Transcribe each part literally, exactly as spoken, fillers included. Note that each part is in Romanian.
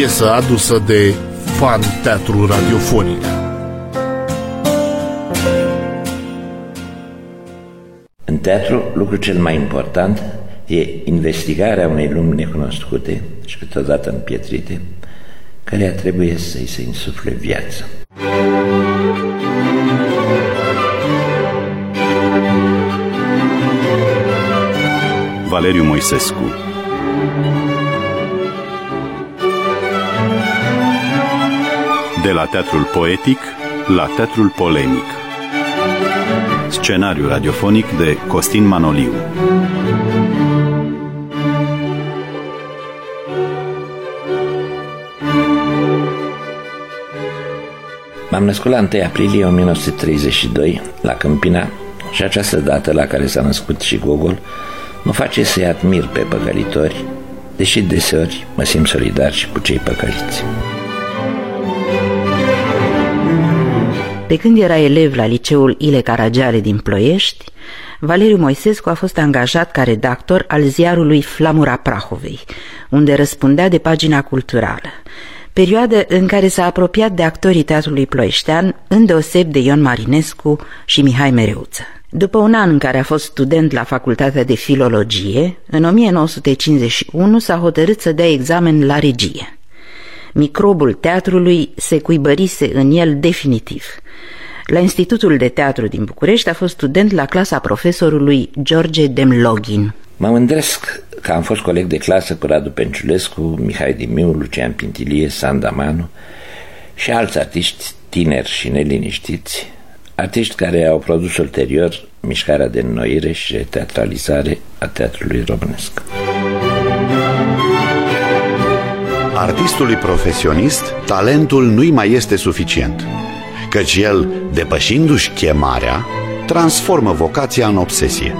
piesă adusă de Fan Teatru Radiofonic. În teatru, lucrul cel mai important e investigarea unei lumi necunoscute și câteodată împietrite, care trebuie să-i se insufle viață. Valeriu Moisescu. De la teatrul poetic la teatrul polemic. Scenariu radiofonic de Costin Manoliu. M-am născut la întâi aprilie o mie nouă sute treizeci și doi la Câmpina și această dată la care s-a născut și Gogol mă face să-i admir pe păcălitori, deși deseori mă simt solidar și cu cei păcăliți. Pe când era elev la liceul Ile Caragiale din Ploiești, Valeriu Moisescu a fost angajat ca redactor al ziarului Flamura Prahovei, unde răspundea de pagina culturală, perioadă în care s-a apropiat de actorii teatrului ploieștean, îndeoseb de Ion Marinescu și Mihai Mereuță. După un an în care a fost student la Facultatea de Filologie, în o mie nouă sute cincizeci și unu s-a hotărât să dea examen la regie. Microbul teatrului se cuibărise în el definitiv. La Institutul de Teatru din București a fost student la clasa profesorului George Demlogin. Mă mândresc că am fost coleg de clasă cu Radu Penciulescu, Mihai Dimiu, Lucian Pintilie, Sanda Manu și alți artiști tineri și neliniștiți, artiști care au produs ulterior mișcarea de înnoire și teatralizare a teatrului românesc. Artistului profesionist, talentul nu-i mai este suficient, căci el, depășindu-și chemarea, transformă vocația în obsesie.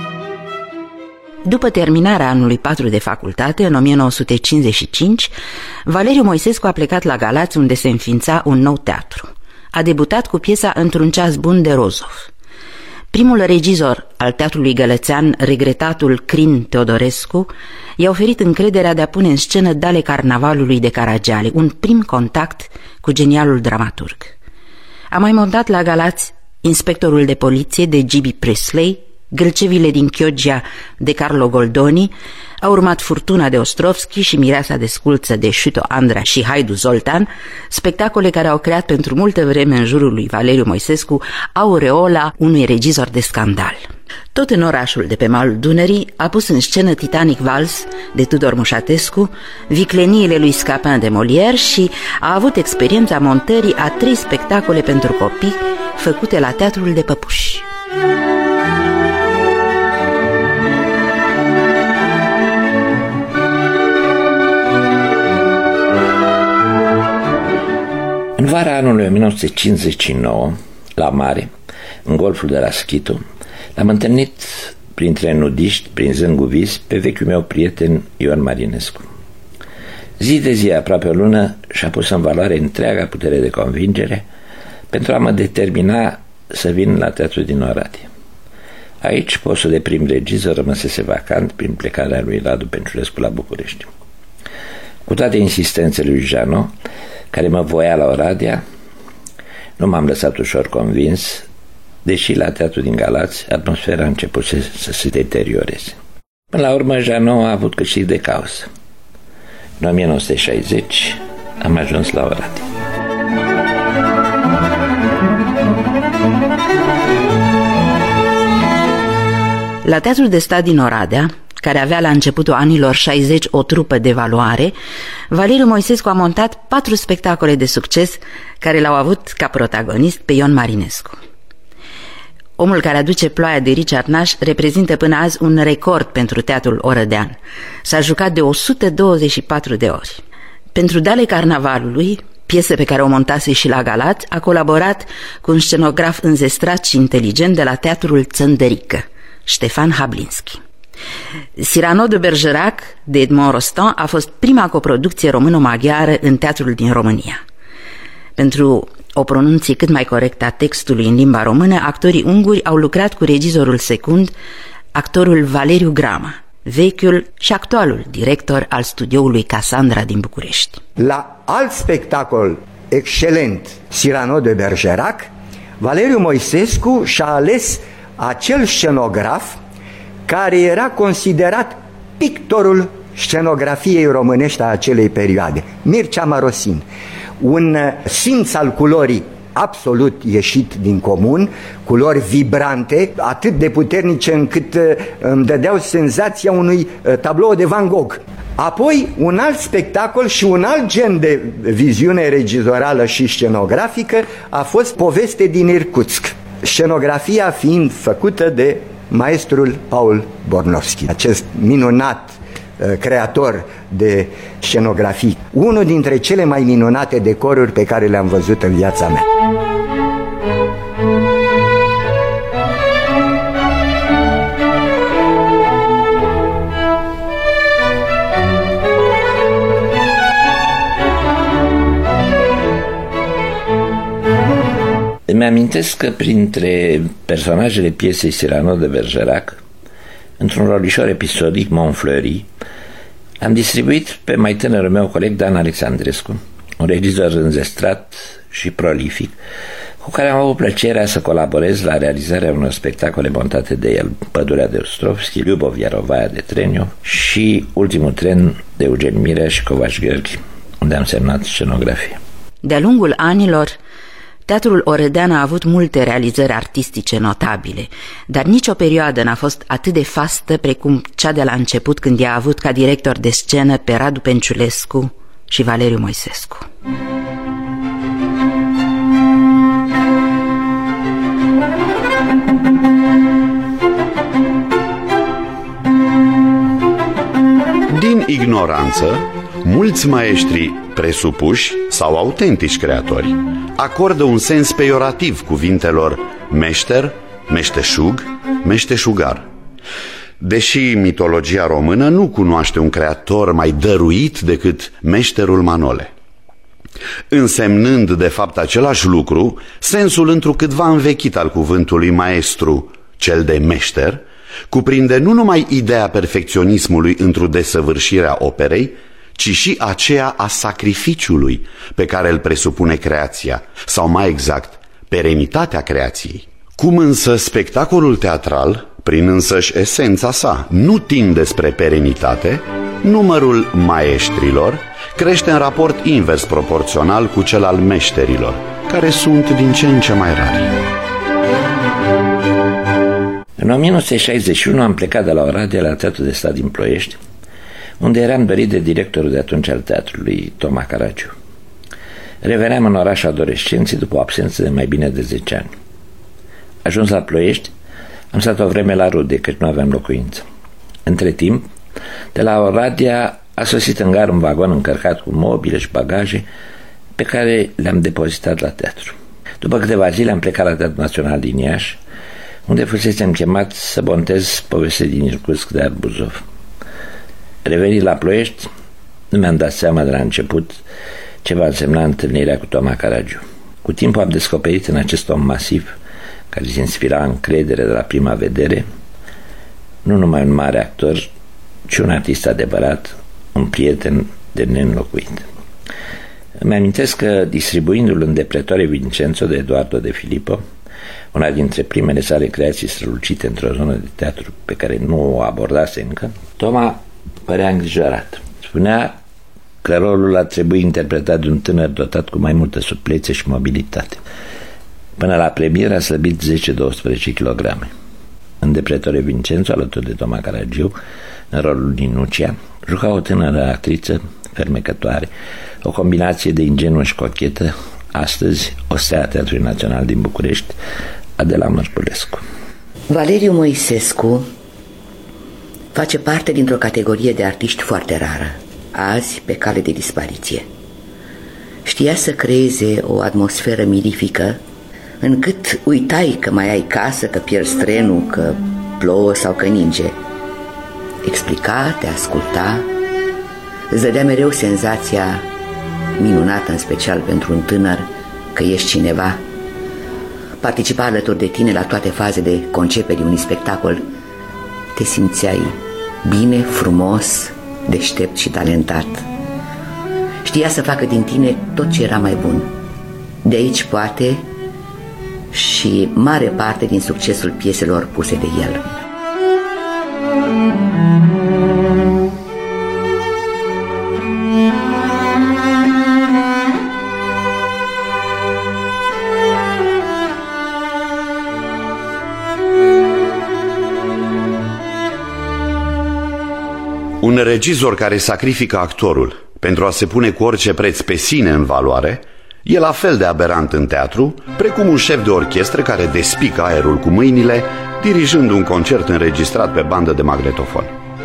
După terminarea anului patru de facultate, în o mie nouă sute cincizeci și cinci, Valeriu Moisescu a plecat la Galați, unde se înființa un nou teatru. A debutat cu piesa Într-un ceas bun de Rozov. Primul regizor al teatrului gălățean, regretatul Crin Teodorescu, i-a oferit încrederea de a pune în scenă Dale Carnavalului de Caragiale, un prim contact cu genialul dramaturg. A mai montat la Galați Inspectorul de poliție de Gibi Presley, Gâlcevile din Chioggia de Carlo Goldoni, a urmat Furtuna de Ostrovski și Mireasa de Sculță de Șuto Andra și Haidu Zoltan, spectacole care au creat pentru multă vreme în jurul lui Valeriu Moisescu aureola unui regizor de scandal. Tot în orașul de pe malul Dunării a pus în scenă Titanic Vals de Tudor Mușatescu, Vicleniile lui Scapin de Molière și a avut experiența montării a trei spectacole pentru copii făcute la Teatrul de Păpuși. În vara anului o mie nouă sute cincizeci și nouă, la mare, în golful de la Schitu, l-am întâlnit printre nudiști, prinzând cu vis, pe vechiul meu prieten Ion Marinescu. Zi de zi, aproape o lună, și-a pus în valoare întreaga putere de convingere pentru a mă determina să vin la teatru din Oradea. Aici, postul de prim regizor rămăsese vacant prin plecarea lui Radu Penciulescu la București. Cu toate insistențele lui Jano, care mă voia la Oradea, nu m-am lăsat ușor convins, deși la teatru din Galați atmosfera a început să, să se deterioreze. Până la urmă, Jano a avut câștig de cauză. În o mie nouă sute șaizeci am ajuns la Oradea. La Teatrul de Stat din Oradea, care avea la începutul anilor șaizeci o trupă de valoare, Valeriu Moisescu a montat patru spectacole de succes care l-au avut ca protagonist pe Ion Marinescu. Omul care aduce ploaia de Richard Nash reprezintă până azi un record pentru teatrul orădean. S-a jucat de o sută douăzeci și patru de ori. Pentru Dale Carnavalului, piesă pe care o montase și la Galați, a colaborat cu un scenograf înzestrat și inteligent de la Teatrul Țăndărică, Ștefan Hablinski. Cyrano de Bergerac de Edmond Rostand a fost prima coproducție româno-maghiară în teatrul din România. Pentru o pronunție cât mai corectă a textului în limba română, actorii unguri au lucrat cu regizorul secund, actorul Valeriu Grama. vechiul și actualul director al studioului Cassandra din București. La alt spectacol excelent, Cyrano de Bergerac, Valeriu Moisescu și-a ales acel scenograf care era considerat pictorul scenografiei românești a acelei perioade, Mircea Marosin, un simț al culorii absolut ieșit din comun, culori vibrante, atât de puternice încât îmi dădeau senzația unui tablou de Van Gogh. Apoi, un alt spectacol și un alt gen de viziune regizorală și scenografică a fost Poveste din Irkutsk, scenografia fiind făcută de maestrul Paul Bornowski, acest minunat creator de scenografii, unul dintre cele mai minunate decoruri pe care le-am văzut în viața mea. Îmi amintesc că printre personajele piesei Cyrano de Bergerac, într-un rolișor episodic, Montfleury, am distribuit pe mai tânărul meu coleg Dan Alexandrescu, un regizor înzestrat și prolific, cu care am avut plăcerea să colaborez la realizarea unor spectacole montate de el, Pădurea de Ostrovski, Liubov Iarovaia de Treniu și Ultimul tren de Eugen Mirea și Covaș Gheorghi, unde am semnat scenografie. De-a lungul anilor, Teatrul Orădean a avut multe realizări artistice notabile, dar nicio perioadă n-a fost atât de fastă precum cea de la început, când i-a avut ca director de scenă pe Radu Penciulescu și Valeriu Moisescu. Din ignoranță, mulți maestri presupuși sau autentici creatori acordă un sens peiorativ cuvintelor meșter, meșteșug, meșteșugar. Deși mitologia română nu cunoaște un creator mai dăruit decât meșterul Manole, însemnând de fapt același lucru, sensul întrucâtva învechit al cuvântului maestru, cel de meșter, cuprinde nu numai ideea perfecționismului într-o desăvârșire a operei, ci și aceea a sacrificiului pe care îl presupune creația, sau mai exact, perenitatea creației. Cum însă spectacolul teatral, prin însăși esența sa, nu tinde spre perenitate, numărul maestrilor crește în raport invers proporțional cu cel al meșterilor, care sunt din ce în ce mai rari. În o mie nouă sute șaizeci și unu am plecat de la Oradea la Teatrul de Stat din Ploiești, unde eram dorit de directorul de atunci al teatrului, Toma Caragiu. Reveneam în oraș adolescenții după o absență de mai bine de zece ani. Ajuns la Ploiești, am stat o vreme la rude, căci nu aveam locuință. Între timp, de la Oradea a sosit în gară un vagon încărcat cu mobile și bagaje pe care le-am depozitat la teatru. După câteva zile am plecat la Teatrul Național din Iași, unde fusesem chemat să montez Poveste din Irkutsk de Arbuzov. Revenit la Ploiești, nu mi-am dat seama de la început ce va însemna întâlnirea cu Toma Caragiu. Cu timpul am descoperit în acest om masiv, care se inspira încredere de la prima vedere, nu numai un mare actor, ci un artist adevărat, un prieten de neînlocuit. Îmi amintesc că, distribuindu-l în Depretore Vincenzo de Eduardo de Filippo, una dintre primele sale creații strălucite într-o zonă de teatru pe care nu o abordase încă, Toma părea îngrijorat. Spunea că rolul a trebuit interpretat de un tânăr dotat cu mai multă suplețe și mobilitate. Până la premieră a slăbit zece doisprezece kilograme. În Depretore Vincenzo, alături de Toma Caragiu, în rolul din Nucia, juca o tânără actriță fermecătoare, o combinație de ingenuă și cochetă, astăzi o stea a Teatrului Național din București, Adela Mărculescu. Valeriu Moisescu face parte dintr-o categorie de artiști foarte rară, azi pe cale de dispariție. Știa să creeze o atmosferă mirifică, încât uitai că mai ai casă, că pierzi trenul, că plouă sau că ninge. Explica, te asculta, îți dădea mereu senzația minunată, în special pentru un tânăr, că ești cineva. Participa alături de tine la toate fazele de concepere unui spectacol. Te simțeai bine, frumos, deștept și talentat. Știa să facă din tine tot ce era mai bun. De aici, poate, și mare parte din succesul pieselor puse de el. Un regizor care sacrifică actorul pentru a se pune cu orice preț pe sine în valoare e la fel de aberant în teatru precum un șef de orchestră care despică aerul cu mâinile dirijând un concert înregistrat pe bandă de magnetofon.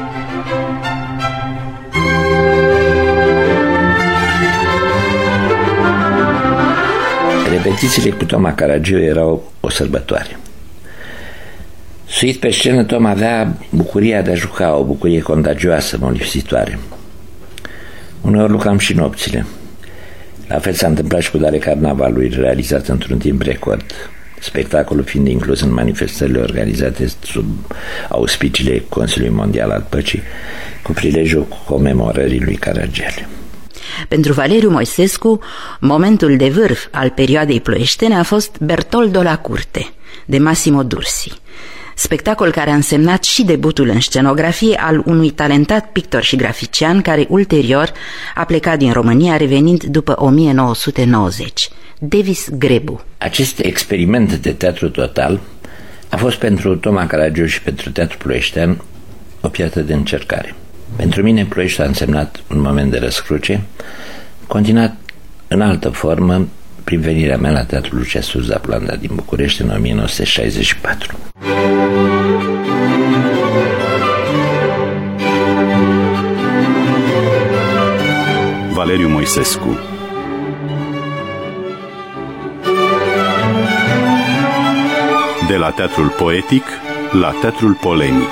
Repetițiile cu Toma Caragiu erau o sărbătoare. Suit pe scenă, Tom avea bucuria de a juca, o bucurie contagioasă, molipsitoare. Uneori lucram și nopțile. La fel s-a întâmplat și cu Dare Carnavalului, realizat într-un timp record, spectacolul fiind inclus în manifestările organizate sub auspiciile Consiliului Mondial al Păcii, cu prilejul comemorării lui Caragiale. Pentru Valeriu Moisescu, momentul de vârf al perioadei ploieștene a fost Bertoldo la curte, de Massimo Dursi, spectacol care a însemnat și debutul în scenografie al unui talentat pictor și grafician care ulterior a plecat din România revenind după o mie nouă sute nouăzeci, Davis Grebu. Acest experiment de teatru total a fost pentru Toma Caragiu și pentru teatru ploieștean o piatră de încercare. Pentru mine Ploieștiul a însemnat un moment de răscruce, continuat în altă formă prin venirea mea la Teatrul Lucia Sturza Blanda din București în o mie nouă sute șaizeci și patru. Valeriu Moisescu. De la teatrul poetic la teatrul polemic.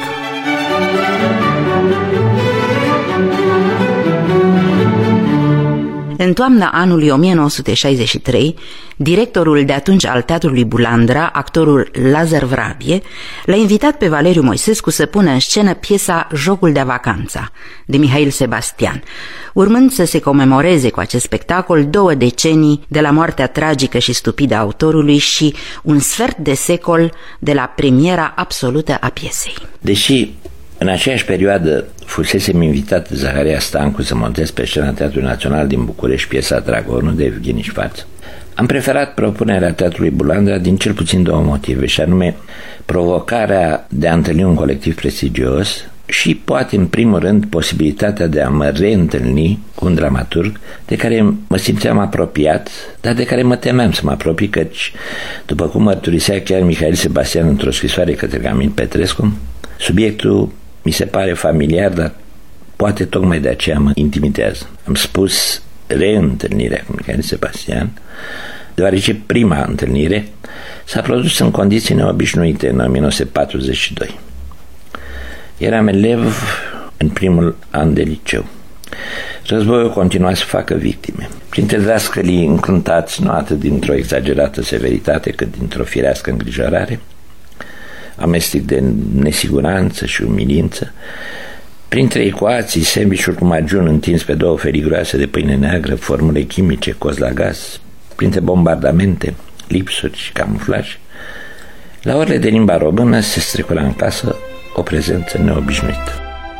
În toamna anului o mie nouă sute șaizeci și trei, directorul de atunci al Teatrului Bulandra, actorul Lazar Vrabie, l-a invitat pe Valeriu Moisescu să pună în scenă piesa Jocul de vacanța, de Mihail Sebastian, urmând să se comemoreze cu acest spectacol două decenii de la moartea tragică și stupidă a autorului și un sfert de secol de la premiera absolută a piesei. Deși în aceeași perioadă fusesem invitat de Zaharia Stancu să montez pe scena Teatrului Național din București piesa Dragonul de Evgeni Șfaț, am preferat propunerea Teatrului Bulandra din cel puțin două motive, și anume provocarea de a întâlni un colectiv prestigios și poate în primul rând posibilitatea de a mă reîntâlni cu un dramaturg de care mă simțeam apropiat, dar de care mă temeam să mă apropii, căci, după cum mărturisea chiar Mihail Sebastian într-o scrisoare către Camil Petrescu, subiectul mi se pare familiar, dar poate tocmai de aceea mă intimidează. Am spus reîntâlnirea cu Mihail Sebastian, deoarece prima întâlnire s-a produs în condiții neobișnuite în o mie nouă sute patruzeci și doi. Eram elev în primul an de liceu. Războiul continua să facă victime. Printre dascălii încruntați, nu atât dintr-o exagerată severitate, cât dintr-o firească îngrijorare, amestec de nesiguranță și umilință, printre ecuații, sandvișuri cu magiun întins pe două felii groase de pâine neagră, formule chimice, coz la gaz, printre bombardamente, lipsuri și camuflaj, la orele de limba română se strecura în casă o prezență neobișnuită.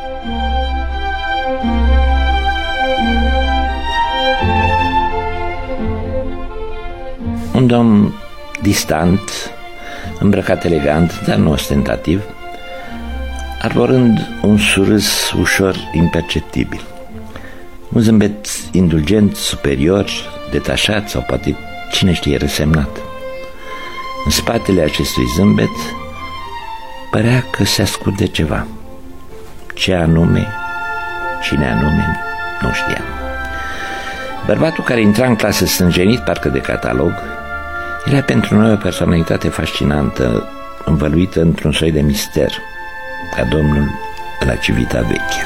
Un domn distant, îmbrăcat elegant, dar nu ostentativ, arborând un surâs ușor imperceptibil, un zâmbet indulgent, superior, detașat sau poate, cine știe, resemnat. În spatele acestui zâmbet părea că se ascunde ceva. Ce anume, cine anume, nu știam. Bărbatul care intra în clasă stânjenit, parcă de catalog, era pentru noi o personalitate fascinantă, învăluită într-un soi de mister, ca domnul la Civita Vechea.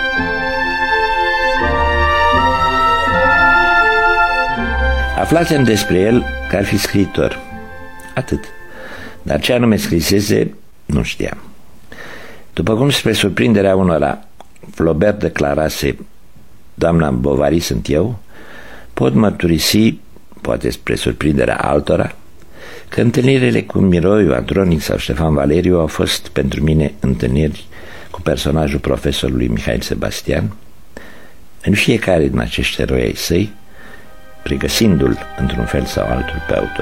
Aflasem despre el că ar fi scriitor. Atât. Dar ce anume scrisese, nu știam. După cum spre surprinderea unora Flaubert declarase: doamna Bovary sunt eu, pot mărturisi, poate spre surprinderea altora, că întâlnirile cu Miroi, Andronic sau Ștefan Valeriu au fost pentru mine întâlniri cu personajul profesorului Mihail Sebastian, în fiecare din acești eroi ai săi, regăsindu-l într-un fel sau altul pe autor.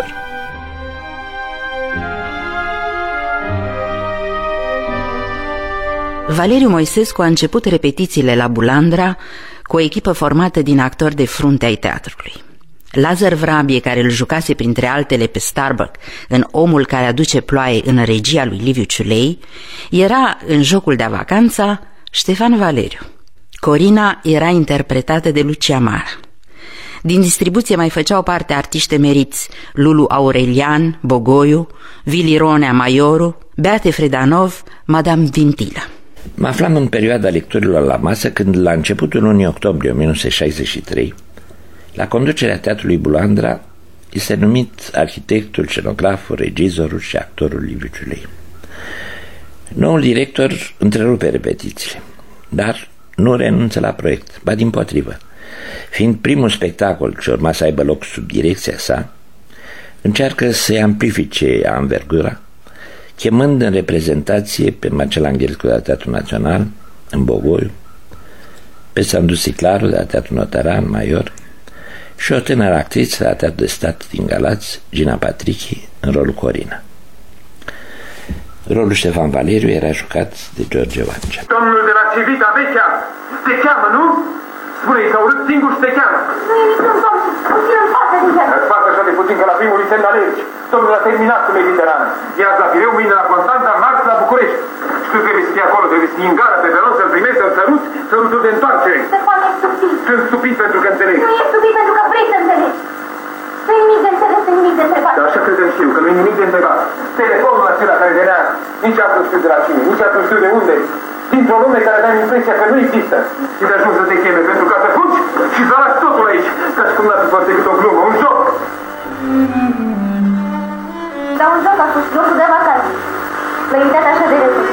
Valeriu Moisescu a început repetițiile la Bulandra cu o echipă formată din actori de frunte ai teatrului. Lazar Vrabie, care îl jucase printre altele pe Starbuck în Omul care aduce ploaie în regia lui Liviu Ciulei, era în Jocul de-a vacanța Ștefan Valeriu. Corina era interpretată de Lucia Mara. Din distribuție mai făceau parte artiști emeriți Lulu Aurelian, Bogoiu, Vili Ronea Maioru, Beate Fredanov, Madame Vintilă. Mă aflam în perioada lecturilor la masă când, la începutul lunii octombrie o mie nouă sute șaizeci și trei, la conducerea Teatrului Bulandra este numit arhitectul, scenograful, regizorul și actorul Liviu Ciulei. Noul director întrerupe repetițiile, dar nu renunță la proiect, ba dimpotrivă. Fiind primul spectacol ce urma să aibă loc sub direcția sa, încearcă să-i amplifice anvergura, chemând în reprezentație pe Marcel Anghelescu de la Teatrul Național, în Bogoiu, pe Sandu Siclaru de la Teatrul Notaran, Maior, și o tânără actriță de la Teatrul de Stat din Galați, Gina Patrichi, în rolul Corina. Rolul Ștefan Valeriu era jucat de George Vancea. Domnul de la Civita Vechea te cheamă, nu? Spune-i că urât singur și te cheamă. Nu e niciun domn, puțin în față din el. Îți facă așa de puțin că la primul semn alergi. Domnul a terminat cu Mediterană. Ia la Pireu, mâine la Constanța, marți la București. Și tu trebuie să fii acolo, trebuie să fii în gară pe peron, să-l primești, să-l săruți, sărutul de întoarcere. Ștefan e stupid. Sunt stupid pentru că înțeleg. Nu e stupid pentru că vrei să înțelegi. Nu-i nimic de înțeles, nu-i nimic de întrebat. Dar așa credem și eu, că nu-i nimic de întrebat. Telefonul acela care venea, nici atunci știu de la cine, nici atunci știu de unde. Dintr-o lume care aveam impresia că nu există. Și de ajuns să te cheme pentru ca să fugi și să lași totul aici. Ca și cum n-ar fi fost decât o glumă, un joc. Dar un joc a fost jocul de vacanță. L-ai uitat așa de repede.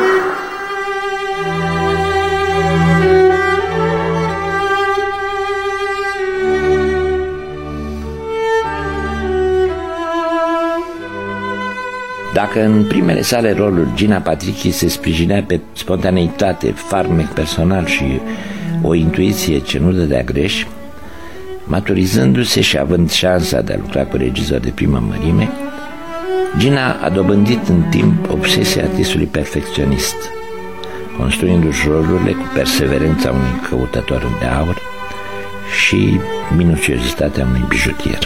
Dacă în primele sale roluri Gina Patrichi se sprijinea pe spontaneitate, farmec personal și o intuiție ce nu dădea greș, maturizându-se și având șansa de a lucra cu regizori de primă mărime, Gina a dobândit în timp obsesia artistului perfecționist, construindu-și rolurile cu perseverența unui căutător de aur și minuțiozitatea unui bijutier.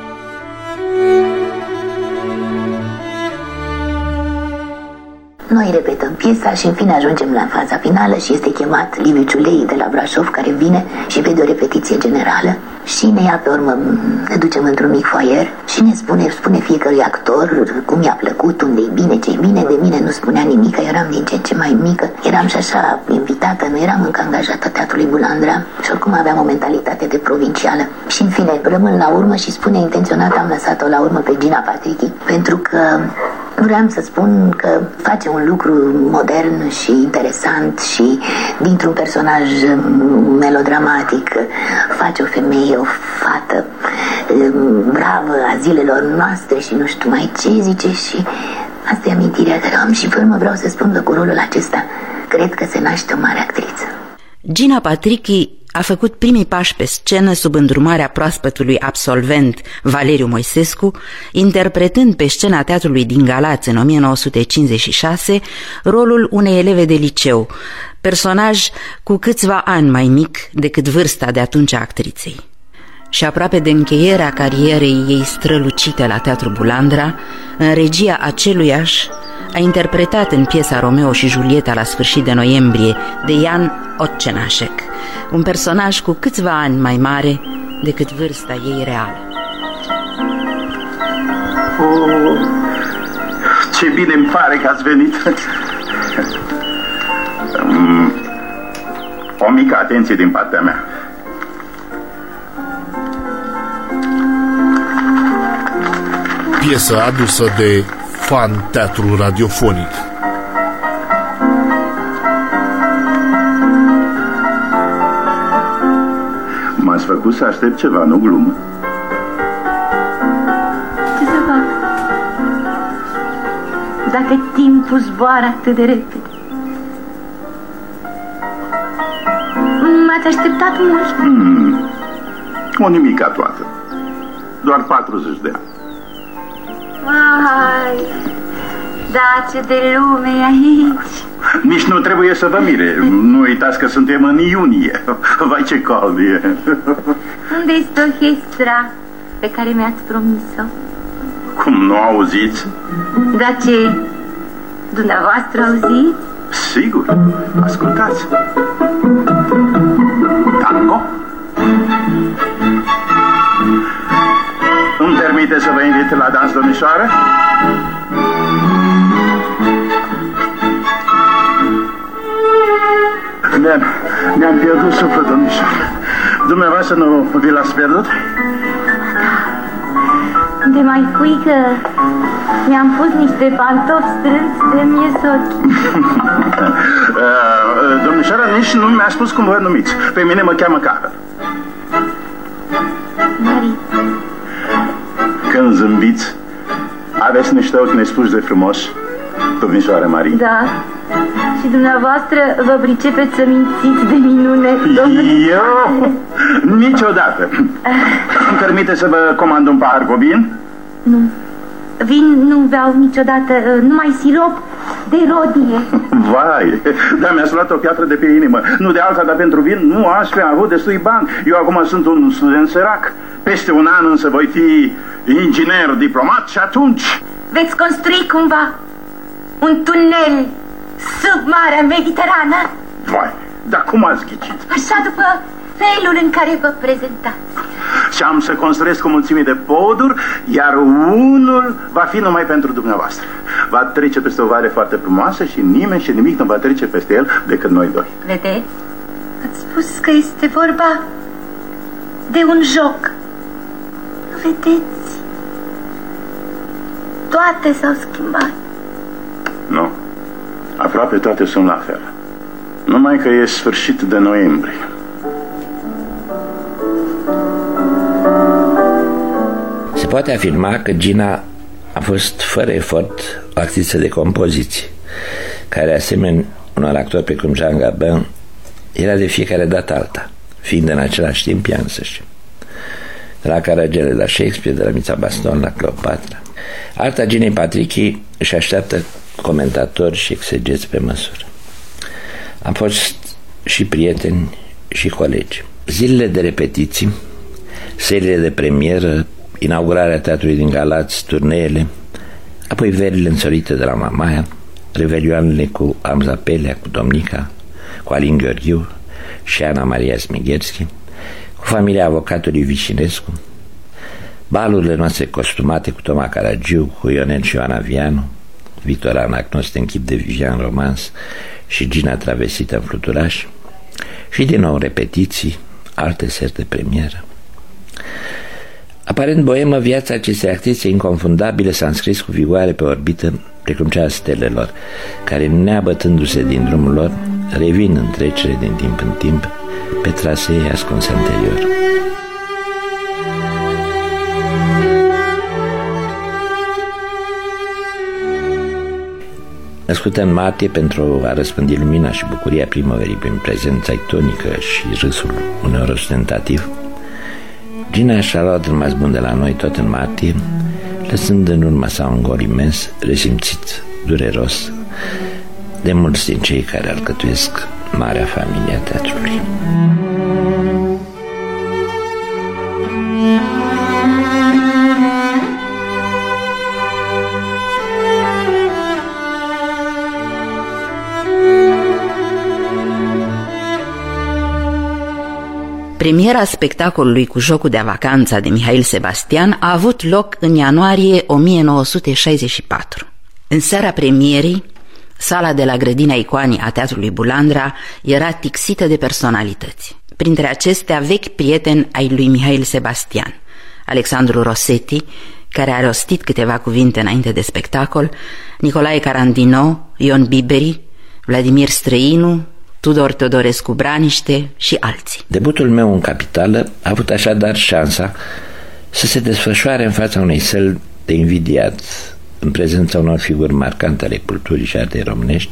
Noi repetăm piesa și în fine ajungem la faza finală și este chemat Liviu Ciulei de la Brașov, care vine și vede o repetiție generală și ne ia pe urmă, ne ducem într-un mic foaier și ne spune, spune fiecărui actor cum i-a plăcut, unde-i bine, ce-i bine. De mine nu spunea nimic, că eram din ce în ce mai mică, eram și așa invitată, nu eram încă angajată Teatrului Bulandra și oricum aveam o mentalitate de provincială. Și în fine rămân la urmă și spune intenționat, am lăsat-o la urmă pe Gina Patrichi, pentru că vreau să spun că face un lucru modern și interesant și dintr-un personaj melodramatic face o femeie, o fată bravă a zilelor noastre și nu știu mai ce zice, și asta e amintirea care am. Și pe urmă vreau să spun că cu rolul acesta cred că se naște o mare actriță. Gina Patrichi a făcut primii pași pe scenă sub îndrumarea proaspătului absolvent Valeriu Moisescu, interpretând pe scena Teatrului din Galați în o mie nouă sute cincizeci și șase rolul unei eleve de liceu, personaj cu câțiva ani mai mic decât vârsta de atunci a actriței. Și aproape de încheierea carierei ei strălucite la Teatrul Bulandra, în regia aceluiași, a interpretat în piesa Romeo și Julieta la sfârșit de noiembrie de Ian Otcenașec, un personaj cu câțiva ani mai mare decât vârsta ei reală. Oh, ce bine îmi pare că ați venit! O mică atenție din partea mea. Piesă adusă de Fan Teatru Radiofonic. făcut să aștept ceva, nu glumă? Ce să fac? Dacă timpul zboară atât de repede. M-ați așteptat mult? Hmm. O nimica toată. Doar patruzeci de ani. Vai, da, ce de lume e aici. Nici nu trebuie să vă mire. Nu uitați că suntem în iunie. Vai, ce cald e. Unde este orchestra pe care mi-ați promis-o? Cum, nu auziți? Dar ce? Dumneavoastră auziți? Sigur, ascultați. Tango? Îmi permite să vă invit la dans, domnișoară? Ne-am, ne-am pierdut suflet, domnișoară. Dumneavoastră nu vi l-ați pierdut? De mai pui că mi-am pus niște pantofi strânți de miez ochii. uh, Domnișoara nici nu mi-a spus cum vă numiți. Pe mine mă cheamă Carl. Marie. Când zâmbiți, aveți niște ochi nespuși de frumos, domnișoara Marie. Da. Și dumneavoastră vă pricepeți să mințiți de minune, domnule. Eu? Niciodată. Îmi permite să vă comand un pahar cu vin? Nu. Vin nu beau niciodată, numai sirop de rodie. Vai, dar mi-ați luat o piatră de pe inimă. Nu de alta, dar pentru vin nu aș fi avut destui bani. Eu acum sunt un student sărac. Peste un an însă voi fi inginer, diplomat și atunci... Veți construi cumva un tunel sub Marea Mediterană? Vai, dar cum ați ghicit? Așa, după felul în care vă prezentați. Și am să construiesc o mulțime de poduri, iar unul va fi numai pentru dumneavoastră. Va trece peste o vale foarte frumoasă și nimeni și nimic nu va trece peste el decât noi doi. Vedeți? Ați spus că este vorba de un joc. Vedeți? Toate s-au schimbat. Nu. Aproape toate sunt la fel. Numai că e sfârșit de noiembrie. Se poate afirma că Gina a fost fără efort o actriță de compoziție, care, asemenea unor actori precum Jean Gabin, era de fiecare dată alta, fiind în același timp ea însăși. De la Caragele la Shakespeare, de la Mița Baston la Cleopatra. Arta Ginei Patrichi își așteaptă comentatori și exegeți pe măsură. Am fost și prieteni și colegi. Zilele de repetiții, seriile de premieră, inaugurarea teatrului din Galați, turneele, apoi verile însorite de la Mamaia, revelioanele cu Amza Pelea, cu Domnica, cu Alin Gheorghiu și Ana Maria Smigherski, cu familia avocatului Vișinescu, balurile noastre costumate cu Toma Caragiu, cu Ionel și Ioana Vianu, Victor Anacnost în chip de Vivian Romans și Gina travesită în Fluturaș, și din nou repetiții, alte seri de premieră. Aparent boemă, viața acestei actrițe inconfundabile s-a înscris cu vigoare pe orbită, precum cea a stelelor, care, neabătându-se din drumul lor, revin în trecere din timp în timp pe trasee ascunse anterior. Născută în martie pentru a răspândi lumina și bucuria primăverii prin prezența tonică și râsul uneori ostentativ, Gina și-a luat rămas bun de la noi tot în martie, lăsând în urma sa un gol imens, resimțit, dureros, de mulți din cei care alcătuiesc marea familie a teatrului. Premiera spectacolului cu Jocul de vacanța de Mihail Sebastian a avut loc în ianuarie o mie nouă sute șaizeci și patru. În seara premierii, sala de la Grădina Icoanii a Teatrului Bulandra era tixită de personalități. Printre acestea, vechi prieteni ai lui Mihail Sebastian, Alexandru Rossetti, care a rostit câteva cuvinte înainte de spectacol, Nicolae Carandino, Ion Biberi, Vladimir Străinu, Tudor Teodorescu Braniște și alții. Debutul meu în capitală a avut așadar șansa să se desfășoare în fața unei săli de invidiat, în prezența unor figuri marcante ale culturii și artei românești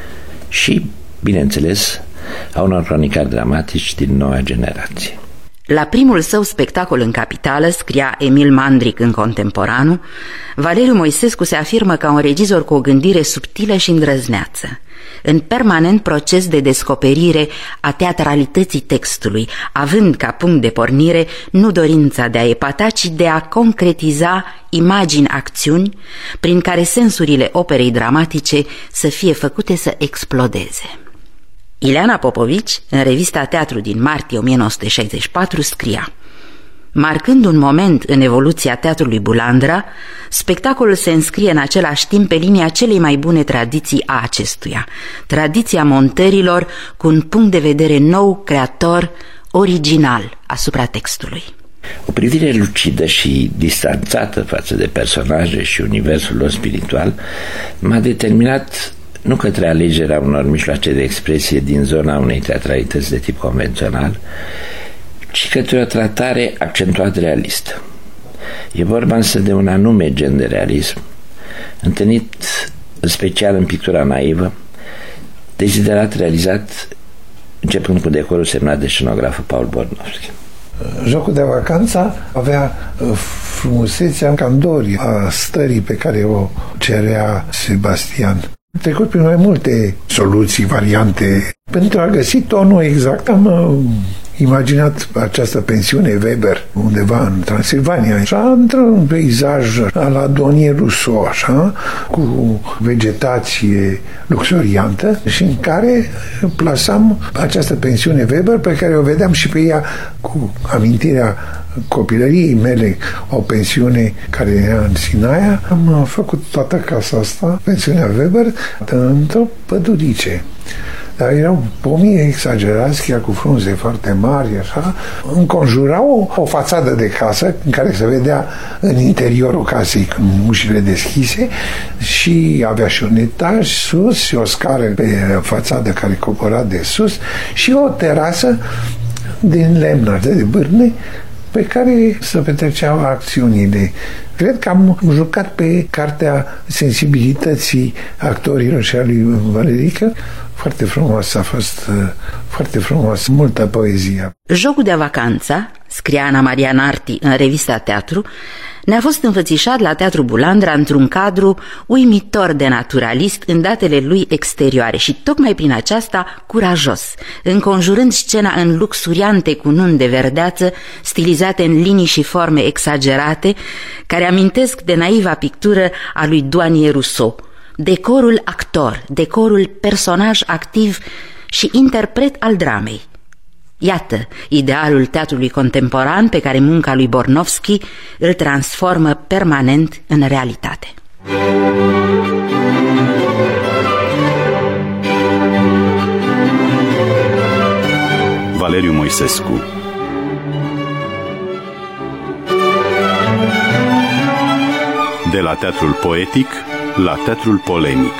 și, bineînțeles, a unor cronicari dramatici din noua generație. La primul său spectacol în capitală, scria Emil Mandric în Contemporanul, Valeriu Moisescu se afirmă ca un regizor cu o gândire subtilă și îndrăzneață, în permanent proces de descoperire a teatralității textului, având ca punct de pornire nu dorința de a epata, ci de a concretiza imagini-acțiuni prin care sensurile operei dramatice să fie făcute să explodeze. Ileana Popovici, în revista Teatru din martie o mie nouă sute șaizeci și patru, scria: marcând un moment în evoluția teatrului Bulandra, spectacolul se înscrie în același timp pe linia celei mai bune tradiții a acestuia, tradiția montărilor cu un punct de vedere nou, creator, original asupra textului. O privire lucidă și distanțată față de personaje și universul lor spiritual m-a determinat nu către alegerea unor mijloace de expresie din zona unei teatralități de tip convențional, ci către o tratare accentuat realistă. E vorba însă de un anume gen de realism, întâlnit în special în pictura naivă, deziderat realizat începând cu decorul semnat de scenograful Paul Bornowski. Jocul de vacanță avea frumusețea candorii a stării pe care o cerea Sebastian. Am trecut prin mai multe soluții, variante. Pentru a găsi tonul exact am uh, imaginat această pensiune Weber undeva în Transilvania, așa, într-un peisaj al la Donie Rousseau, așa, cu vegetație luxuriantă și în care plasam această pensiune Weber pe care o vedeam și pe ea cu amintirea copilăriei mele, o pensiune care era în Sinaia. Am făcut toată casa asta, pensiunea Weber, într-o pădurice. Dar erau pomii exagerați, chiar cu frunze foarte mari, așa. Înconjurau o, o fațadă de casă în care se vedea în interiorul casei cu ușile deschise și avea și un etaj sus și o scară pe fațadă care cobora de sus și o terasă din lemn de bârne pe care se petreceau acțiunile. Cred că am jucat pe cartea sensibilității actorilor și a lui Valerică. Foarte frumos a fost, foarte frumos, multă poezie. Jocul de vacanță, scria Ana Maria Narti în revista Teatru, ne-a fost înfățișat la Teatru Bulandra într-un cadru uimitor de naturalist în datele lui exterioare și tocmai prin aceasta curajos, înconjurând scena în luxuriante cununi de verdeață stilizate în linii și forme exagerate care amintesc de naiva pictură a lui Donie Rousseau. Decorul actor, decorul personaj activ și interpret al dramei. Iată idealul teatrului contemporan pe care munca lui Bornowski îl transformă permanent în realitate. Valeriu Moisescu. De la teatrul poetic la teatrul polemic.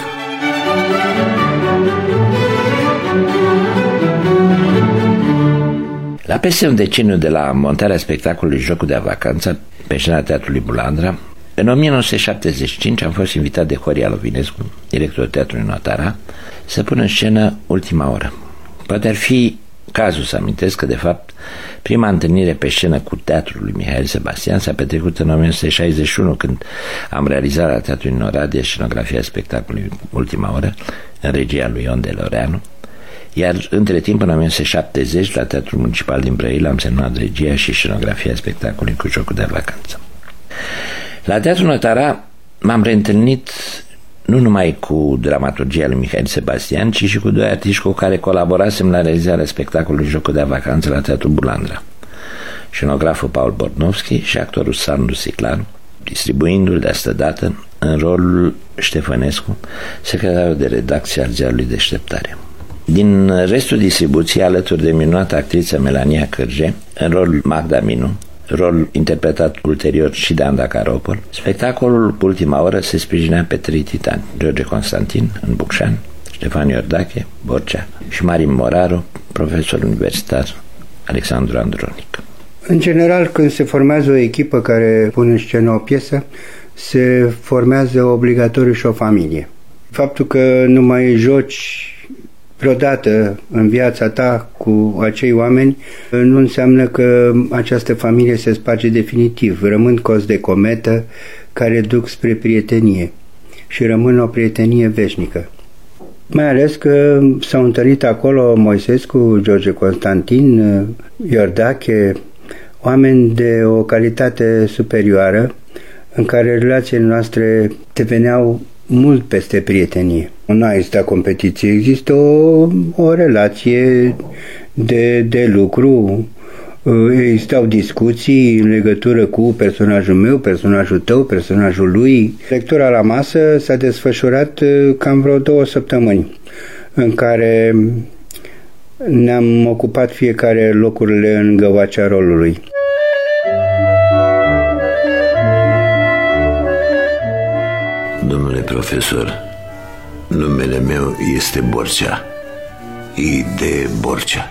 La peste un deceniu de la montarea spectacolului Jocul de vacanță pe scena Teatrului Bulandra, în o mie nouă sute șaptezeci și cinci am fost invitat de Horia Lovinescu, directorul Teatrului Notara, să pună în scenă Ultima oră. Poate ar fi cazul să amintesc că, de fapt, prima întâlnire pe scenă cu teatrul lui Mihail Sebastian s-a petrecut în o mie nouă sute șaizeci și unu, când am realizat la Teatrul din Oradea scenografia spectacolului Ultima oră, în regia lui Ion Deloreanu, iar între timp, în o mie nouă sute șaptezeci, la Teatrul Municipal din Brăila am semnat regia și scenografia spectacolului cu Jocul de vacanță. La Teatrul Notara m-am reîntâlnit nu numai cu dramaturgia lui Mihail Sebastian, ci și cu doi artiști cu care colaborasem la realizarea spectacolului Jocul de vacanță la Teatrul Bulandra: scenograful Paul Bornowski și actorul Sandu Siclan, distribuindu-l de asta dată în rolul Ștefănescu, secretarul de redacție al ziarului Deșteptare. Din restul distribuției, alături de minunata actriță Melania Cârge, în rolul Magda Minu, rol interpretat ulterior și de Anda Caropol, spectacolul Ultima oră se sprijinea pe trei titani: George Constantin în Bucșan, Ștefan Iordache, Borcea, și Marin Moraru, profesor universitar Alexandru Andronic. În general, când se formează o echipă care pune în scenă o piesă, se formează obligatoriu și o familie. Faptul că nu mai joci vreodată în viața ta cu acei oameni nu înseamnă că această familie se sparge definitiv. Rămân cozi de cometă care duc spre prietenie și rămân o prietenie veșnică. Mai ales că s-au întâlnit acolo Moisescu, George Constantin, Iordache, oameni de o calitate superioară în care relațiile noastre deveneau mult peste prietenie. Nu a existat competiție, există o, o relație de, de lucru, existau discuții în legătură cu personajul meu, personajul tău, personajul lui. Lectura la masă s-a desfășurat cam vreo două săptămâni, în care ne-am ocupat fiecare locurile în găoacea rolului. Domnule profesor, numele meu este Borcea, I D Borcea.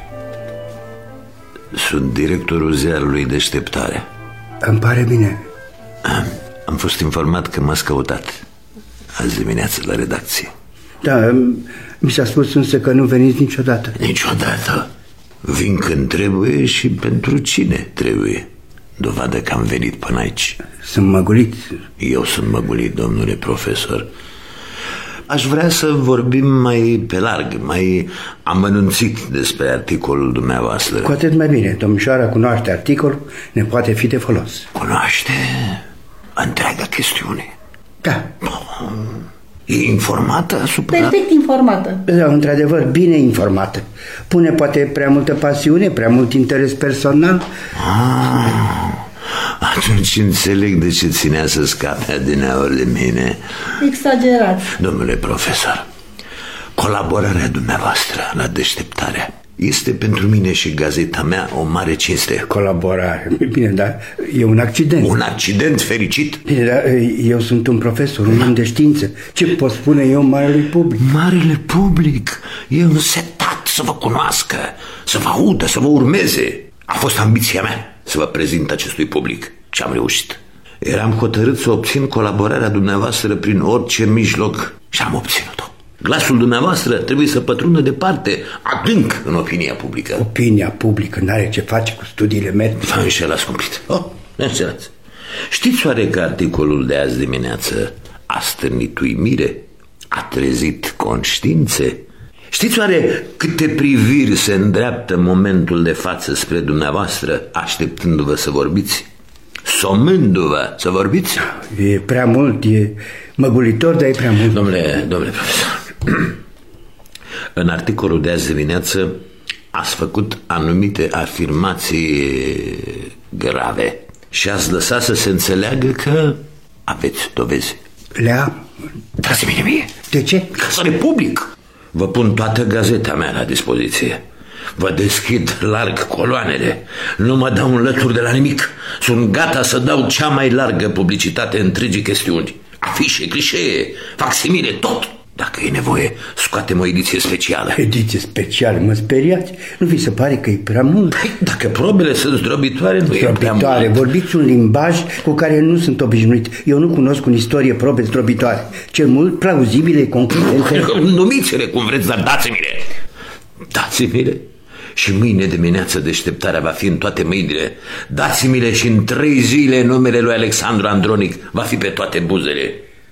Sunt directorul ziarului Deșteptarea. Îmi pare bine. Am, am fost informat că m-ați căutat azi dimineață la redacție. Da, mi s-a spus însă că nu veniți niciodată. Niciodată. Vin când trebuie și pentru cine trebuie. Dovadă că am venit până aici. Sunt măgulit. Eu sunt măgulit, domnule profesor. Aș vrea să vorbim mai pe larg, mai amănunțit despre articolul dumneavoastră. Cu atât mai bine. Domnișoara cunoaște articolul, ne poate fi de folos. Cunoaște întreaga chestiune. Da. E informată asupra... Perfect informată. Da, într-adevăr, bine informată. Pune poate prea multă pasiune, prea mult interes personal. Ah, atunci înțeleg de ce ținea să scape adineaori de mine. Exagerat. Domnule profesor, colaborarea dumneavoastră la Deșteptarea este pentru mine și gazeta mea o mare cinste. Colaborare, bine, dar e un accident. Un accident fericit? Bine, dar eu sunt un profesor, un om de știință. Ce pot spune eu marelui public? Marele public e însetat să vă cunoască, să vă audă, să vă urmeze. A fost ambiția mea să vă prezint acestui public și am reușit. Eram hotărât să obțin colaborarea dumneavoastră prin orice mijloc și am obținut-o. Glasul dumneavoastră trebuie să pătrundă departe, adânc în opinia publică. Opinia publică n-are ce face cu studiile mele. V-am înșelat, scumpit. Oh, înșelați. Știți oare că articolul de azi dimineață a stârnit uimire? A trezit conștiințe? Știți oare câte priviri se îndreaptă în momentul de față spre dumneavoastră, așteptându-vă să vorbiți? Somându-vă să vorbiți? E prea mult, e măgulitor, dar e prea mult. Domnule, domnule profesor, în articolul de azi dimineață ați făcut anumite afirmații grave și ați lăsat să se înțeleagă că aveți dovezi. Le-am? Dați-mi mie. De ce? Ca să le public. Vă pun toată gazeta mea la dispoziție. Vă deschid larg coloanele. Nu mă dau înlături de la nimic. Sunt gata să dau cea mai largă publicitate întregii chestiuni. Afișe, clișee, facsimile, tot. Dacă e nevoie, scoatem o ediție specială. Ediție specială? Mă speriați? Nu vi se pare că e prea mult? Păi, dacă probele sunt zdrobitoare, nu e prea mult. Vorbiți un limbaj cu care nu sunt obișnuit. Eu nu cunosc în istorie probe zdrobitoare. Cel mult plauzibile, concludente. Numiți-le cum vreți, dar dați-mi-le. Dați-mi-le. Și mâine dimineață Deșteptarea va fi în toate mâinile. Dați-mi-le și în trei zile numele lui Alexandru Andronic va fi pe toate buzele.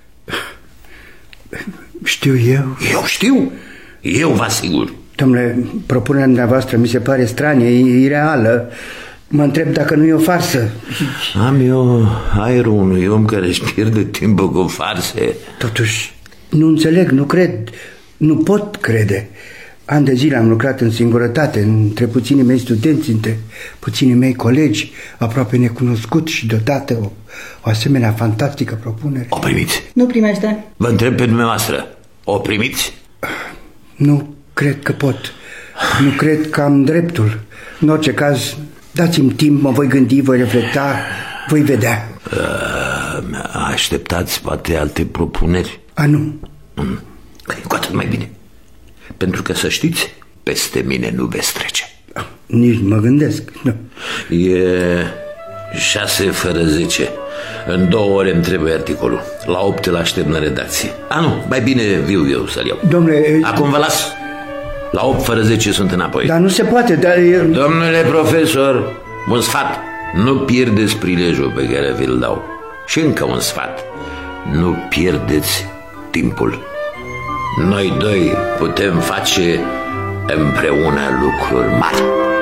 Știu eu. Eu știu. Eu vă asigur. Domnule, propunerea dumneavoastră mi se pare stranie, e ireală. Mă întreb dacă nu e o farsă. Am eu aerul unui om care își pierde timpul cu farse. Totuși, nu înțeleg, nu cred, nu pot crede. Ani de zile am lucrat în singurătate, între puținii mei studenți, între puținii mei colegi, aproape necunoscut și deodată o, o asemenea fantastică propunere. O primiți? Nu primește. Vă întreb pe dumneavoastră, o primiți? Nu cred că pot. Nu cred că am dreptul. În orice caz, dați-mi timp, mă voi gândi, voi reflecta, voi vedea. Uh, așteptați poate alte propuneri? A, nu. Mm. Cu atât mai bine. Pentru că, să știți, peste mine nu veți trece. Nici mă gândesc. Da. E șase fără zece. În două ore îmi trebuie articolul. La opt îl aștept la redacție. A, nu, mai bine viu eu să-l iau. Domnule... Acum vă las. La opt fără zece sunt înapoi. Dar nu se poate, dar... Domnule profesor, un sfat. Nu pierdeți prilejul pe care vi-l dau. Și încă un sfat. Nu pierdeți timpul. Noi doi putem face împreună lucruri mari.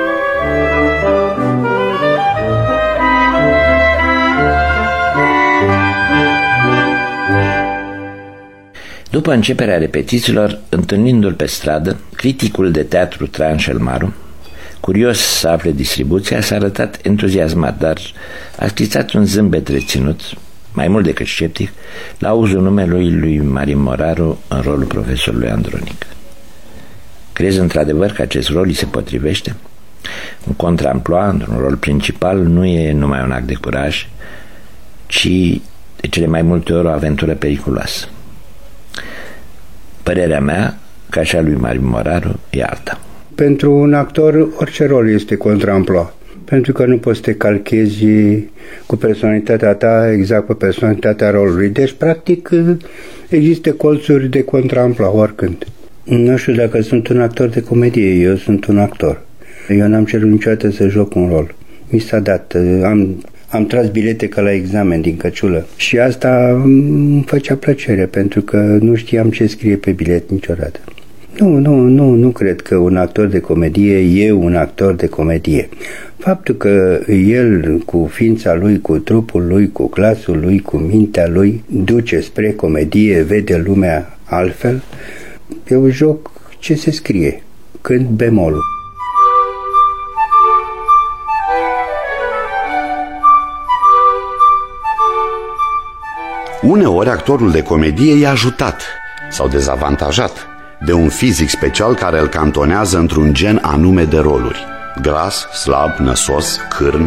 După începerea repetițiilor, întâlnindu-l pe stradă, criticul de teatru Traian Șelmaru, curios să afle distribuția, s-a arătat entuziasmat, dar a schițat un zâmbet reținut, mai mult decât sceptic, la auzul numelui lui Marin Moraru în rolul profesorului Andronic. Crezi într-adevăr că acest rol îi se potrivește? Un contraamploa într-un rol principal nu e numai un act de curaj, ci de cele mai multe ori o aventură periculoasă. Părerea mea, ca și a lui Marin Moraru, e alta. Pentru un actor, orice rol este contraamploa, pentru că nu poți să te calchezi cu personalitatea ta exact pe personalitatea rolului. Deci, practic, există colțuri de contraamploa oricând. Nu știu dacă sunt un actor de comedie, eu sunt un actor. Eu n-am cerut niciodată să joc un rol. Mi s-a dat, am, am tras bilete ca la examen din căciulă și asta îmi făcea plăcere, pentru că nu știam ce scrie pe bilet niciodată. Nu, nu, nu, nu cred că un actor de comedie e un actor de comedie. Faptul că el, cu ființa lui, cu trupul lui, cu glasul lui, cu mintea lui, duce spre comedie, vede lumea altfel, eu joc ce se scrie, cânt bemolul. Uneori actorul de comedie e ajutat sau dezavantajat de un fizic special care îl cantonează într-un gen anume de roluri: gras, slab, năsos, cârn.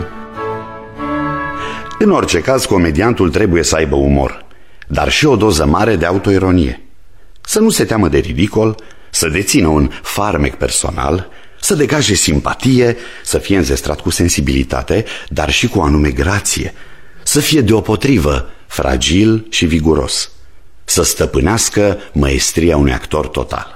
În orice caz, comediantul trebuie să aibă umor, dar și o doză mare de autoironie. Să nu se teamă de ridicol, să dețină un farmec personal, să degaje simpatie, să fie înzestrat cu sensibilitate, dar și cu o anume grație, să fie deopotrivă fragil și viguros, să stăpânească măestria unui actor total.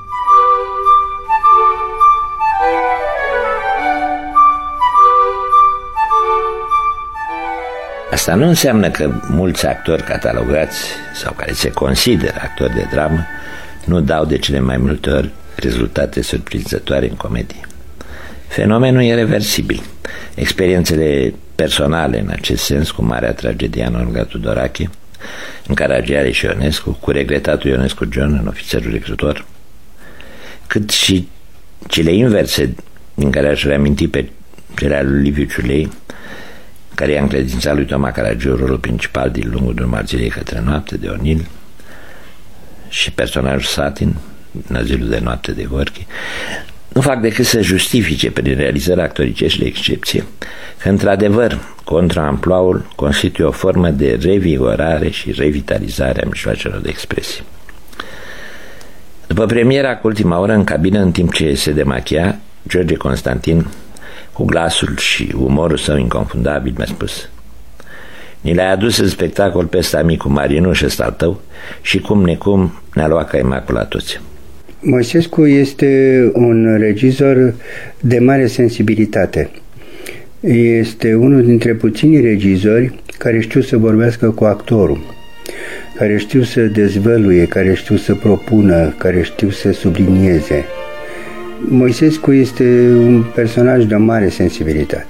Asta nu înseamnă că mulți actori catalogați sau care se consideră actori de dramă nu dau de cele mai multe ori rezultate surprinzătoare în comedie. Fenomenul e reversibil. Experiențele personale în acest sens, cu marea tragedie a Olga Tudorache, în Caragiale și Ionescu, cu regretatul Ionescu John în Ofițerul Recrutor, cât și cele inverse, din care aș reaminti pe cele ale lui Liviu Ciulei, care i-a încredințat lui Toma Caragiu rolul principal din Lungul drum zilei către noapte de Onil, și personajul Satin în Azilul de noapte de Gorki, nu fac decât să justifice prin realizări actoricești de excepție că, într-adevăr, contraamploaul constituie o formă de revigorare și revitalizare a mijloacelor de expresie. După premiera, cu ultima oră în cabină, în timp ce se demachia, George Constantin, cu glasul și umorul său inconfundabil, mi-a spus: "Ni le-ai adus în spectacol pe ăsta mic cu Marinu și ăsta al tău și cum necum ne-a luat ca imacula toți." Moisescu este un regizor de mare sensibilitate. Este unul dintre puținii regizori care știu să vorbească cu actorul, care știu să dezvăluie, care știu să propună, care știu să sublinieze. Moisescu este un personaj de mare sensibilitate.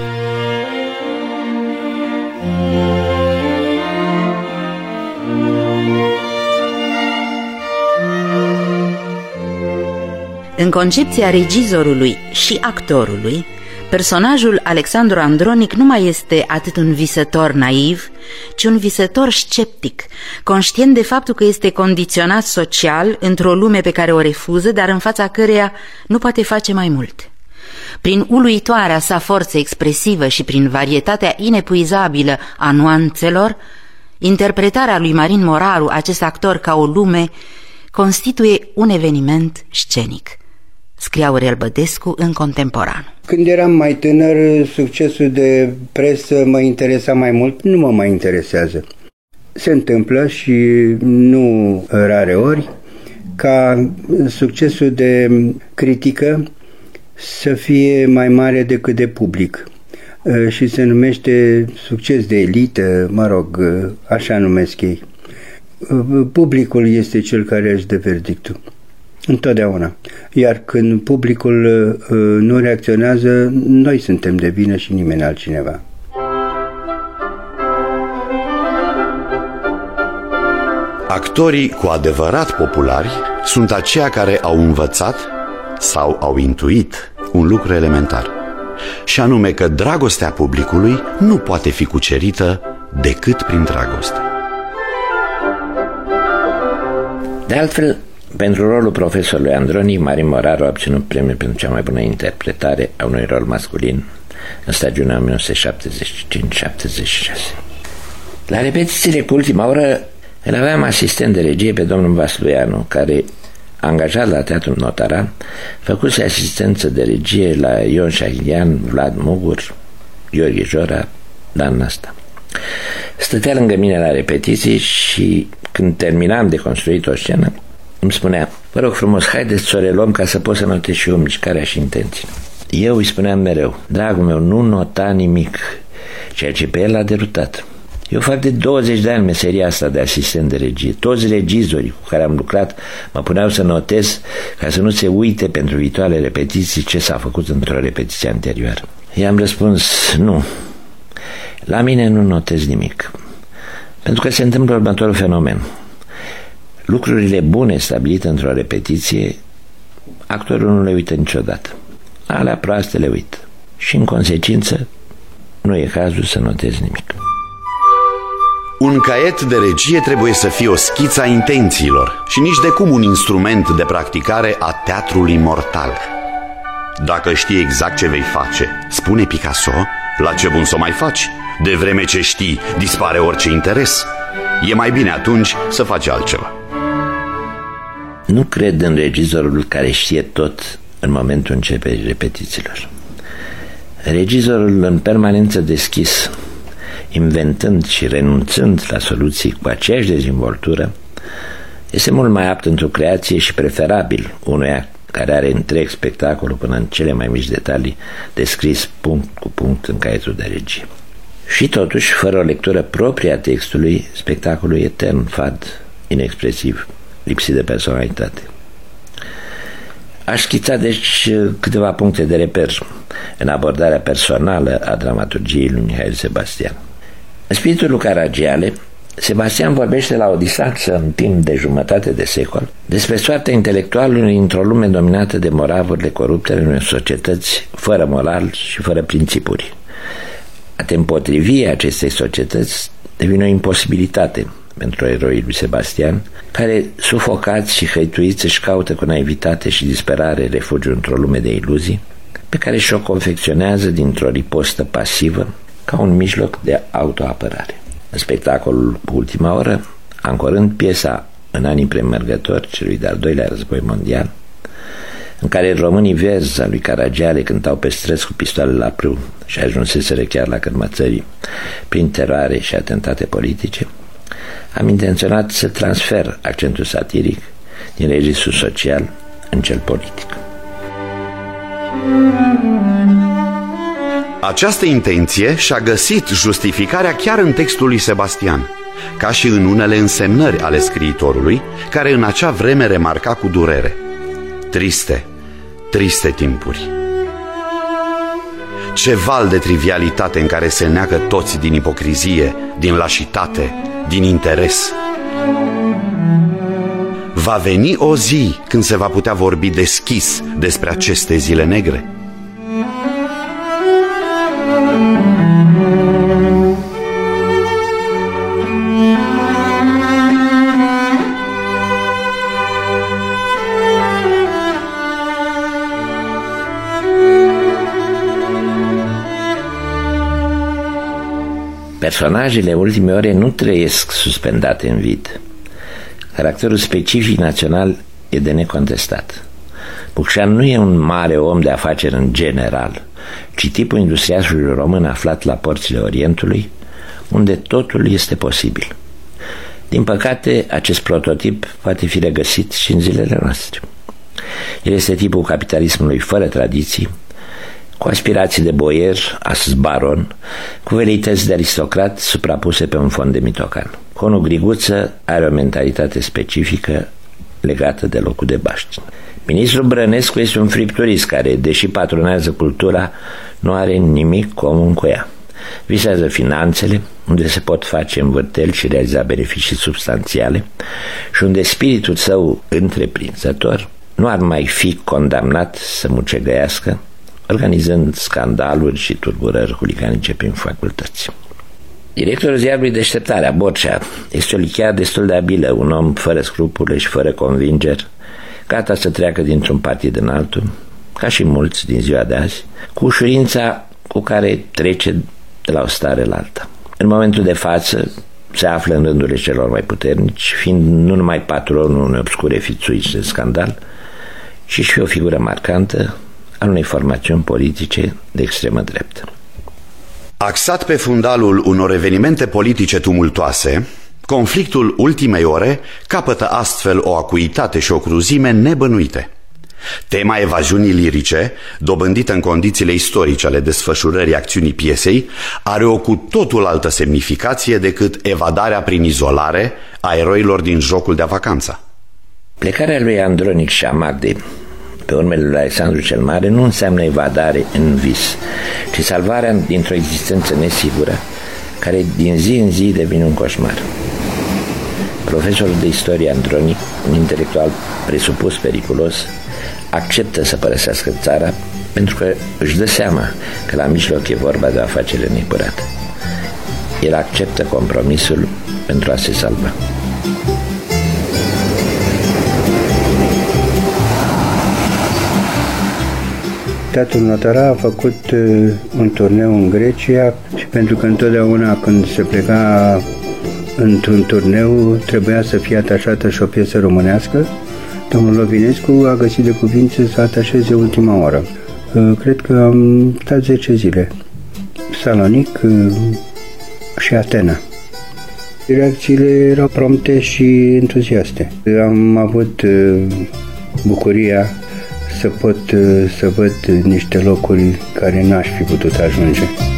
În concepția regizorului și actorului, personajul Alexandru Andronic nu mai este atât un visător naiv, ci un visător sceptic, conștient de faptul că este condiționat social într-o lume pe care o refuză, dar în fața căreia nu poate face mai mult. Prin uluitoarea sa forță expresivă și prin varietatea inepuizabilă a nuanțelor, interpretarea lui Marin Moraru, acest actor ca o lume constituie un eveniment scenic, scria Aurel Bădescu în Contemporan. Când eram mai tânăr, succesul de presă mă interesa mai mult, nu mă mai interesează. Se întâmplă și nu rare ori ca succesul de critică să fie mai mare decât de public și se numește succes de elită, mă rog, așa numesc ei. Publicul este cel care își dă verdictul, întotdeauna. Iar când publicul nu reacționează, noi suntem de vină și nimeni altcineva. Actorii cu adevărat populari sunt aceia care au învățat sau au intuit un lucru elementar, și anume că dragostea publicului nu poate fi cucerită decât prin dragoste. De altfel, pentru rolul profesorului Androni, Marin Moraru a obținut premiul pentru cea mai bună interpretare a unui rol masculin în stagiunea o mie nouă sute șaptezeci și cinci șaptezeci și șase. La repetițiile cu Ultima Oră îl aveam asistent de regie pe domnul Vasluianu, care, angajat la Teatrul Notara, făcuse asistență de regie la Ion Șahilian, Vlad Mugur, Gheorghe Jora, Dan Nasta. Stătea lângă mine la repetiții și când terminam de construit o scenă, îmi spunea: vă rog frumos, haideți să o reluăm ca să pot să notez și eu mișcarea și intenția. Eu îi spuneam mereu: dragul meu, nu nota nimic, ceea ce pe el l-a derutat. Eu fac de douăzeci de ani meseria asta de asistent de regie. Toți regizorii cu care am lucrat mă puneau să notez ca să nu se uite pentru viitoarele repetiții ce s-a făcut într-o repetiție anterioară. I-am răspuns: nu, la mine nu notez nimic, pentru că se întâmplă următorul fenomen. Lucrurile bune stabilite într-o repetiție, actorul nu le uită niciodată. Alea proaste le uită. Și în consecință nu e cazul să notezi nimic. Un caiet de regie trebuie să fie o schiță a intențiilor și nici de cum un instrument de practicare a teatrului mortal. Dacă știi exact ce vei face, spune Picasso, la ce bun să o mai faci? De vreme ce știi, dispare orice interes. E mai bine atunci să faci altceva. Nu cred în regizorul care știe tot în momentul începerii repetițiilor. Regizorul în permanență deschis, inventând și renunțând la soluții cu aceeași dezvoltură, este mult mai apt într-o creație și preferabil unuia care are întreg spectacolul până în cele mai mici detalii descris punct cu punct în caietul de regie. Și totuși, fără o lectură proprie a textului, spectacolul e etern, fad, inexpresiv, lipsit de personalitate. Aș schița deci câteva puncte de reper în abordarea personală a dramaturgiei lui Mihail Sebastian. În spiritul lui Caragiale, Sebastian vorbește la o distanță în timp de jumătate de secol despre soarta intelectualului într-o lume dominată de moravurile corupte în unei societăți fără moral și fără principuri. A te împotrivi acestei societăți devine o imposibilitate pentru eroii lui Sebastian, care, sufocați și hăituiți, își caută cu naivitate și disperare refugiu într-o lume de iluzii, pe care și-o confecționează dintr-o ripostă pasivă ca un mijloc de autoapărare. În spectacolul Ultima Oră, ancorând piesa în anii premergători celui de-al doilea război mondial, în care românii verzi a lui Caragiale cântau pe străzi cu pistoale la prâu și ajunseseră chiar la cărmățării prin teroare și atentate politice, am intenționat să transfer accentul satiric din registrul social în cel politic. Această intenție și-a găsit justificarea chiar în textul lui Sebastian, ca și în unele însemnări ale scriitorului, care în acea vreme remarca cu durere: triste, triste timpuri. Ce val de trivialitate în care se neagă toți din ipocrizie, din lașitate, din interes. Va veni o zi când se va putea vorbi deschis despre aceste zile negre? Personajele Ultimei Ore nu trăiesc suspendate în vid. Caracterul specific național e de necontestat. Bucșan nu e un mare om de afaceri în general, ci tipul industriașului român aflat la porțile Orientului, unde totul este posibil. Din păcate, acest prototip poate fi regăsit și în zilele noastre. El este tipul capitalismului fără tradiții, cu aspirații de boier, astăzi baron, cu veleități de aristocrat suprapuse pe un fond de mitocan. Conul Griguță are o mentalitate specifică legată de locul de baștină. Ministrul Brănescu este un fripturist care, deși patronează cultura, nu are nimic comun cu ea. Visează finanțele, unde se pot face învârteli și realiza beneficii substanțiale și unde spiritul său întreprinzător nu ar mai fi condamnat să mucegăiască, organizând scandaluri și tulburări huliganice prin facultăți. Directorul ziarului Deșteptarea, Borcea, este o lichea destul de abilă, un om fără scrupule și fără convingeri, gata să treacă dintr-un partid în altul, ca și mulți din ziua de azi, cu ușurința cu care trece de la o stare la alta. În momentul de față se află în rândurile celor mai puternici, fiind nu numai patronul unei obscure fițuici de scandal, ci și o figură marcantă al unei formațiuni politice de extremă dreaptă. Axat pe fundalul unor evenimente politice tumultoase, conflictul ultimei ore capătă astfel o acuitate și o cruzime nebănuite. Tema evaziunii lirice, dobândită în condițiile istorice ale desfășurării acțiunii piesei, are o cu totul altă semnificație decât evadarea prin izolare a eroilor din Jocul de vacanța. Plecarea lui Andronic și a Magdei pe urmele lui Alexandru cel Mare nu înseamnă evadare în vis, ci salvarea dintr-o existență nesigură, care din zi în zi devine un coșmar. Profesorul de istorie Andronic, un intelectual presupus periculos, acceptă să părăsească țara pentru că își dă seama că la mijloc e vorba de o afacere neapărată. El acceptă compromisul pentru a se salva. Teatrul Notara a făcut uh, un turneu în Grecia și pentru că întotdeauna când se pleca într-un turneu trebuia să fie atașată și o piesă românească, domnul Lovinescu a găsit de cuvință să atașeze ultima oră. Uh, cred că am stat zece zile. Salonic uh, și Atena. Reacțiile erau prompte și entuziaste. Am avut uh, bucuria să pot să văd niște locuri care n-aș fi putut ajunge.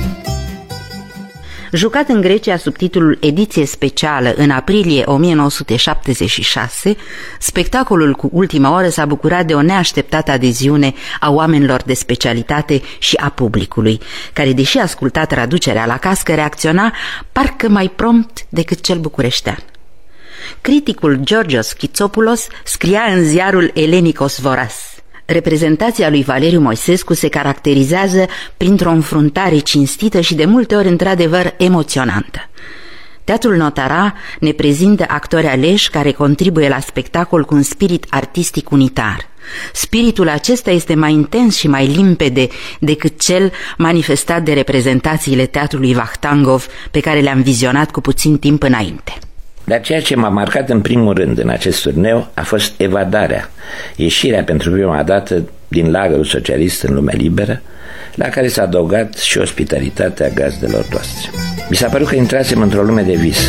Jucat în Grecia sub titlul Ediție specială în aprilie o mie nouă sute șaptezeci și șase, spectacolul cu ultima oră s-a bucurat de o neașteptată adeziune a oamenilor de specialitate și a publicului, care, deși asculta traducerea la cască, reacționa parcă mai prompt decât cel bucureștean. Criticul Georgios Chitsopoulos scria în ziarul Ellenikos Voras: reprezentația lui Valeriu Moisescu se caracterizează printr-o înfruntare cinstită și de multe ori într-adevăr emoționantă. Teatrul Notara ne prezintă actori aleși care contribuie la spectacol cu un spirit artistic unitar. Spiritul acesta este mai intens și mai limpede decât cel manifestat de reprezentațiile teatrului Vahtangov pe care le-am vizionat cu puțin timp înainte. Dar ceea ce m-a marcat în primul rând în acest turneu a fost evadarea, ieșirea pentru prima dată din lagărul socialist în lumea liberă, la care s-a adăugat și ospitalitatea gazdelor noastre. Mi s-a părut că intrasem într-o lume de vis.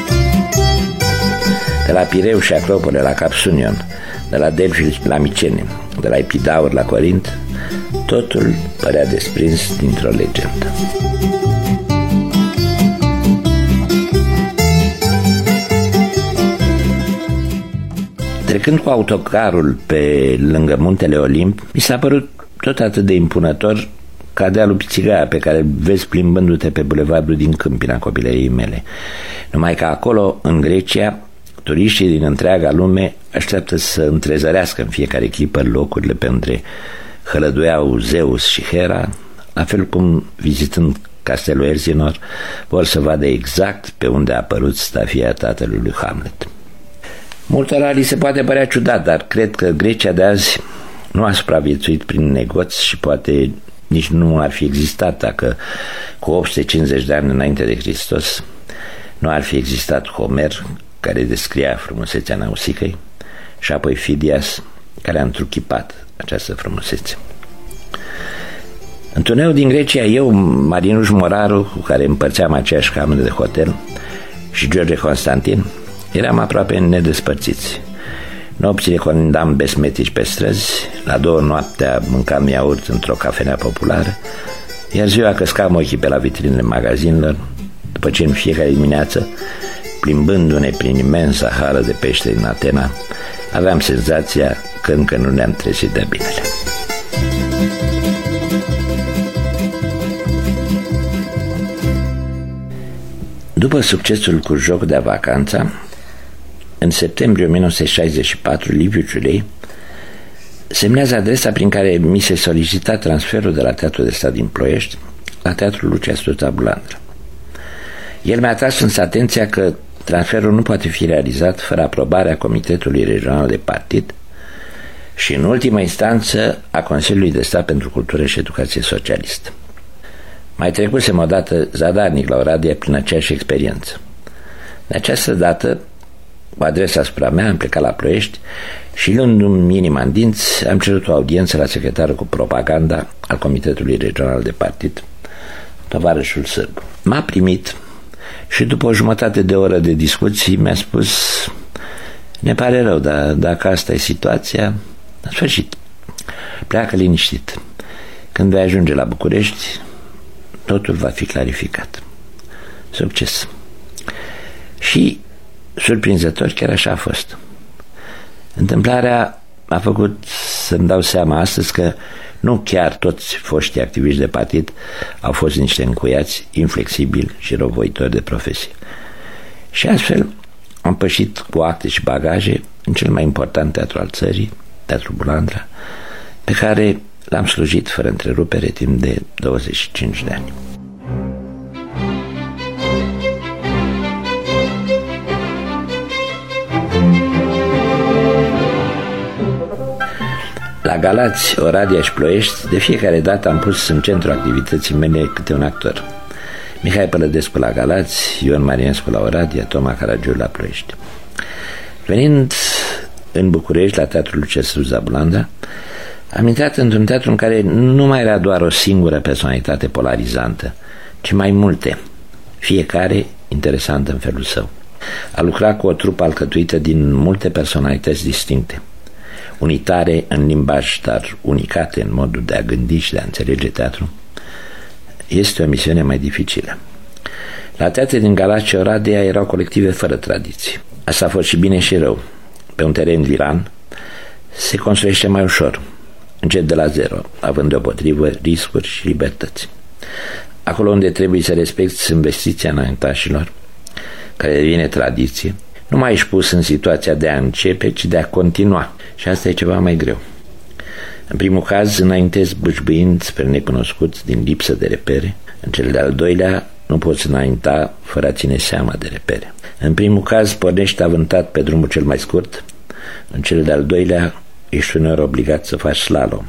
De la Pireu și Acropole la Capsunion, de la Delfi la Micene, de la Epidaur la Corint, totul părea desprins dintr-o legendă. Trecând cu autocarul pe lângă muntele Olimp, mi s-a părut tot atât de impunător ca dealul Pițigaia pe care îl vezi plimbându-te pe bulevardul din Câmpina copilăriei mele. Numai că acolo, în Grecia, turiștii din întreaga lume așteaptă să întrezărească în fiecare clipă locurile pe unde hălăduiau Zeus și Hera, la fel cum, vizitând castelul Elsinor, vor să vadă exact pe unde a apărut stafia tatălui lui Hamlet. Multora li se poate părea ciudat, dar cred că Grecia de azi nu a supraviețuit prin negoț și poate nici nu ar fi existat dacă cu opt sute cincizeci de ani înainte de Hristos nu ar fi existat Homer, care descria frumusețea Nausicăi, și apoi Fidias, care a întruchipat această frumusețe. În turneul din Grecia, eu, Marinuș Moraru, cu care împărțeam aceeași cameră de hotel, și George Constantin, eram aproape nedespărțiți. Nopțile condam besmetici pe străzi, la două noaptea mâncam iaurt într-o cafenea populară, iar ziua căscam ochii pe la vitrinele magazinelor, după ce în fiecare dimineață, plimbându-ne prin imensa hară de pește din Atena, aveam senzația că încă nu ne-am trezit de binele. După succesul cu Joc de Vacanța, în septembrie o mie nouă sute șaizeci și patru, Liviu Ciulei semnează adresa prin care mi se solicita transferul de la Teatrul de Stat din Ploiești la Teatrul Lucia Stuța Bulandra. El mi-a tras însă atenția că transferul nu poate fi realizat fără aprobarea Comitetului Regional de Partid și, în ultima instanță, a Consiliului de Stat pentru Cultură și Educație Socialistă. Mai trecusem odată zadarnic la Oradea prin aceeași experiență. De această dată, cu adresa asupra mea, am plecat la Ploiești și, luându-mi inima în dinți, am cerut o audiență la secretarul cu propaganda al Comitetului Regional de Partid, tovarășul Sârbu. M-a primit și după o jumătate de oră de discuții mi-a spus: ne pare rău, dar dacă asta e situația, în sfârșit, pleacă liniștit. Când vei ajunge la București, totul va fi clarificat. Succes! Și, surprinzător, chiar așa a fost. Întâmplarea a făcut să-mi dau seama astăzi că nu chiar toți foștii activiști de partid au fost niște încuiați, inflexibili și răvoitori de profesie. Și astfel am pășit cu acte și bagaje în cel mai important teatru al țării, Teatrul Bulandra, pe care l-am slujit fără întrerupere timp de douăzeci și cinci de ani. La Galați, Oradea și Ploiești, de fiecare dată am pus în centrul activității mele câte un actor. Mihai Pălădescu la Galați, Ion Marinescu la Oradea, Toma Caragiu la Ploiești. Venind în București, la Teatrul Lucia Stuța Bulandra, am intrat într-un teatru în care nu mai era doar o singură personalitate polarizantă, ci mai multe, fiecare interesantă în felul său. A lucrat cu o trupă alcătuită din multe personalități distincte, unitare în limbaj, dar unicate în modul de a gândi și de a înțelege teatru, este o misiune mai dificilă. La teatre din Galați și Oradea erau colective fără tradiții. Asta a fost și bine și rău. Pe un teren viran se construiește mai ușor, încet de la zero, având deopotrivă riscuri și libertăți. Acolo unde trebuie să respecti investiția înaintașilor, care devine tradiție, nu mai ești pus în situația de a începe, ci de a continua. Și asta e ceva mai greu. În primul caz, înaintezi bâșbâind spre necunoscuți din lipsă de repere. În cel de-al doilea, nu poți înainta fără a ține seama de repere. În primul caz, pornești avântat pe drumul cel mai scurt. În cel de-al doilea, ești uneori obligat să faci slalom.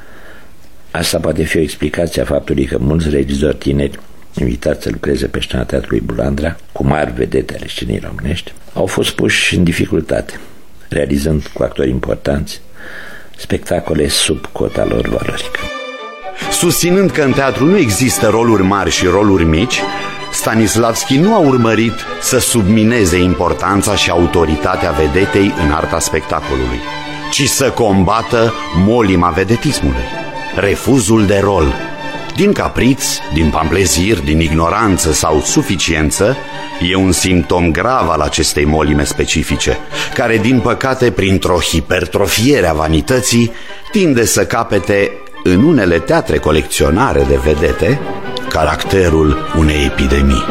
Asta poate fi o explicație a faptului că mulți regizori tineri invitați să lucreze pe scena Teatrului Bulandra, cu mari vedete ale scenei românești, au fost puși în dificultate, realizând cu actori importanți spectacole sub cota lor valorică. Susținând că în teatru nu există roluri mari și roluri mici, Stanislavski nu a urmărit să submineze importanța și autoritatea vedetei în arta spectacolului, ci să combată molima vedetismului, refuzul de rol. Din capriț, din pamplezir, din ignoranță sau suficiență, e un simptom grav al acestei molime specifice, care, din păcate, printr-o hipertrofiere a vanității, tinde să capete, în unele teatre colecționare de vedete, caracterul unei epidemii.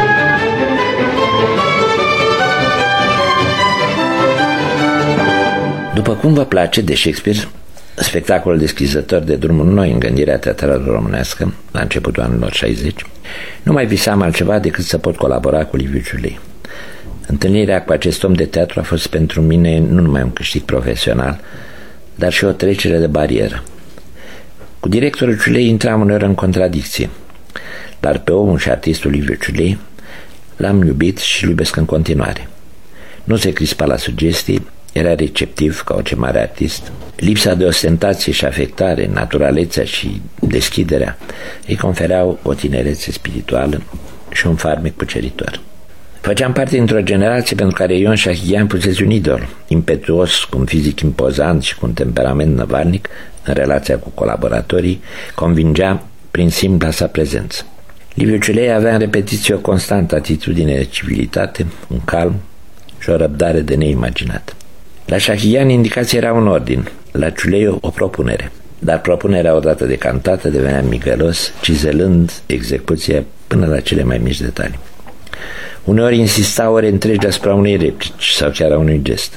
După cum vă place de Shakespeare, spectacolul deschizător de drumul noi în gândirea teatrală românească, la începutul anilor șaizeci, nu mai visam altceva decât să pot colabora cu Liviu Ciulei. Întâlnirea cu acest om de teatru a fost pentru mine nu numai un câștig profesional, dar și o trecere de barieră. Cu directorul Ciulei intram uneori în contradicție, dar pe omul și artistul Liviu Ciulei l-am iubit și îl iubesc în continuare. Nu se crispa la sugestii, era receptiv ca orice mare artist. Lipsa de ostentație și afectare, naturalețea și deschiderea îi confereau o tinerețe spirituală și un farmec cuceritor. Făceam parte dintr-o generație pentru care Ion Șahighean fusese un idol, impetuos, cu un fizic impozant și cu un temperament năvalnic în relația cu colaboratorii, convingea prin simpla sa prezență. Liviu Ciulei avea în repetiție o constantă atitudine de civilitate, un calm și o răbdare de neimaginat. La Șahighean indicația era un ordin, la Ciulei o propunere, dar propunerea odată decantată devenea migălos, cizelând execuția până la cele mai mici detalii. Uneori insista ore întregi asupra unei replici sau chiar a unui gest.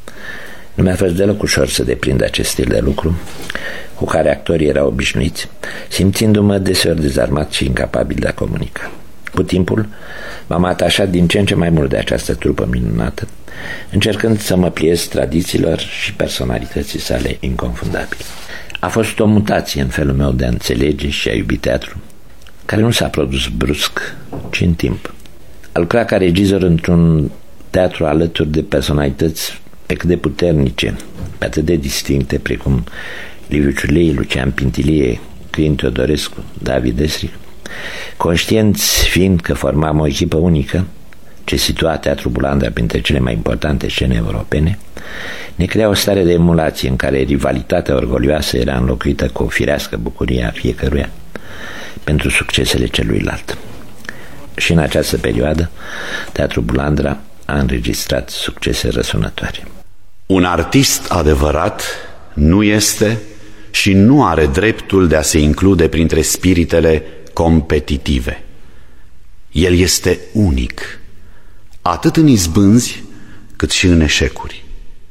Nu mi-a fost deloc ușor să deprind acest stil de lucru cu care actorii erau obișnuiți, simțindu-mă deseori dezarmat și incapabil de a comunica. Cu timpul m-am atașat din ce în ce mai mult de această trupă minunată, încercând să mă pliez tradițiilor și personalității sale inconfundabile. A fost o mutație în felul meu de a înțelege și a iubi teatru, care nu s-a produs brusc, ci în timp. A lucrat ca regizor într-un teatru alături de personalități pe cât de puternice, pe atât de distincte, precum Liviu Ciulei, Lucian Pintilie, Crin Teodorescu, David Esric, conștienți fiind că formam o echipă unică ce situa Teatrul Bulandra printre cele mai importante scene europene, ne crea o stare de emulație în care rivalitatea orgolioasă era înlocuită cu o firească bucurie a fiecăruia pentru succesele celuilalt. Și în această perioadă, Teatrul Bulandra a înregistrat succese răsunătoare. Un artist adevărat nu este și nu are dreptul de a se include printre spiritele competitive. El este unic, atât în izbânzi cât și în eșecuri.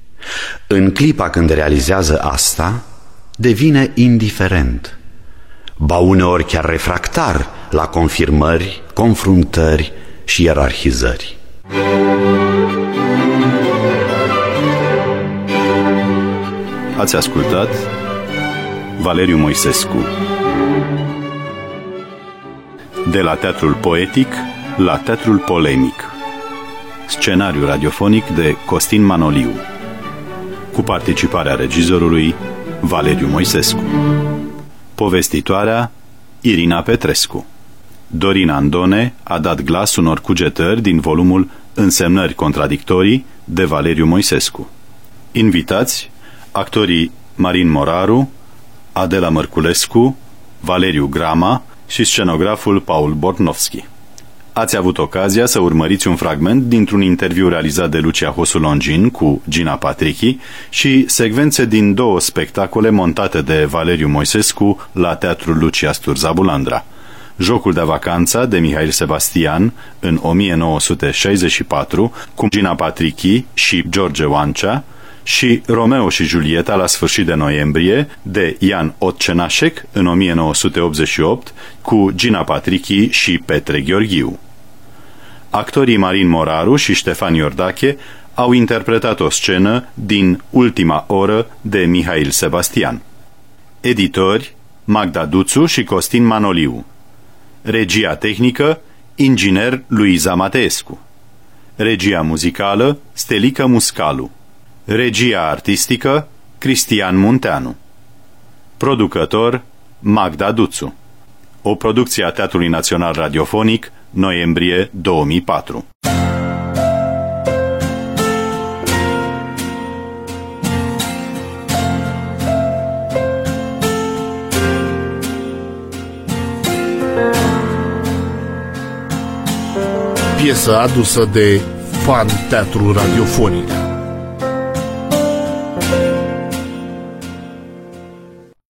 În clipa când realizează asta, devine indiferent, ba uneori chiar refractar la confirmări, confruntări și ierarhizări. Ați ascultat Valeriu Moisescu. De la teatrul poetic la teatrul polemic. Scenariu radiofonic de Costin Manoliu, cu participarea regizorului Valeriu Moisescu. Povestitoarea Irina Petrescu. Dorin Andone a dat glas unor cugetări din volumul Însemnări contradictorii de Valeriu Moisescu. Invitați actorii Marin Moraru, Adela Mărculescu, Valeriu Grama și scenograful Paul Bortnovski. Ați avut ocazia să urmăriți un fragment dintr-un interviu realizat de Lucia Hosu-Longin cu Gina Patrichi și secvențe din două spectacole montate de Valeriu Moisescu la Teatrul Lucia Sturza Bulandra. Jocul de vacanța de Mihail Sebastian în o mie nouă sute șaizeci și patru cu Gina Patrichi și George Oancea și Romeo și Julieta la sfârșit de noiembrie de Ian Otcenașec în o mie nouă sute optzeci și opt cu Gina Patrichi și Petre Gheorghiu. Actorii Marin Moraru și Ștefan Iordache au interpretat o scenă din Ultima oră de Mihail Sebastian. Editori Magda Duțu și Costin Manoliu. Regia tehnică inginer Luiza Mateescu. Regia muzicală Stelica Muscalu. Regia artistică Cristian Munteanu. Producător Magda Duțu. O producție a Teatrului Național Radiofonic, noiembrie două mii patru. Piesă adusă de Fan Teatru Radiofonic.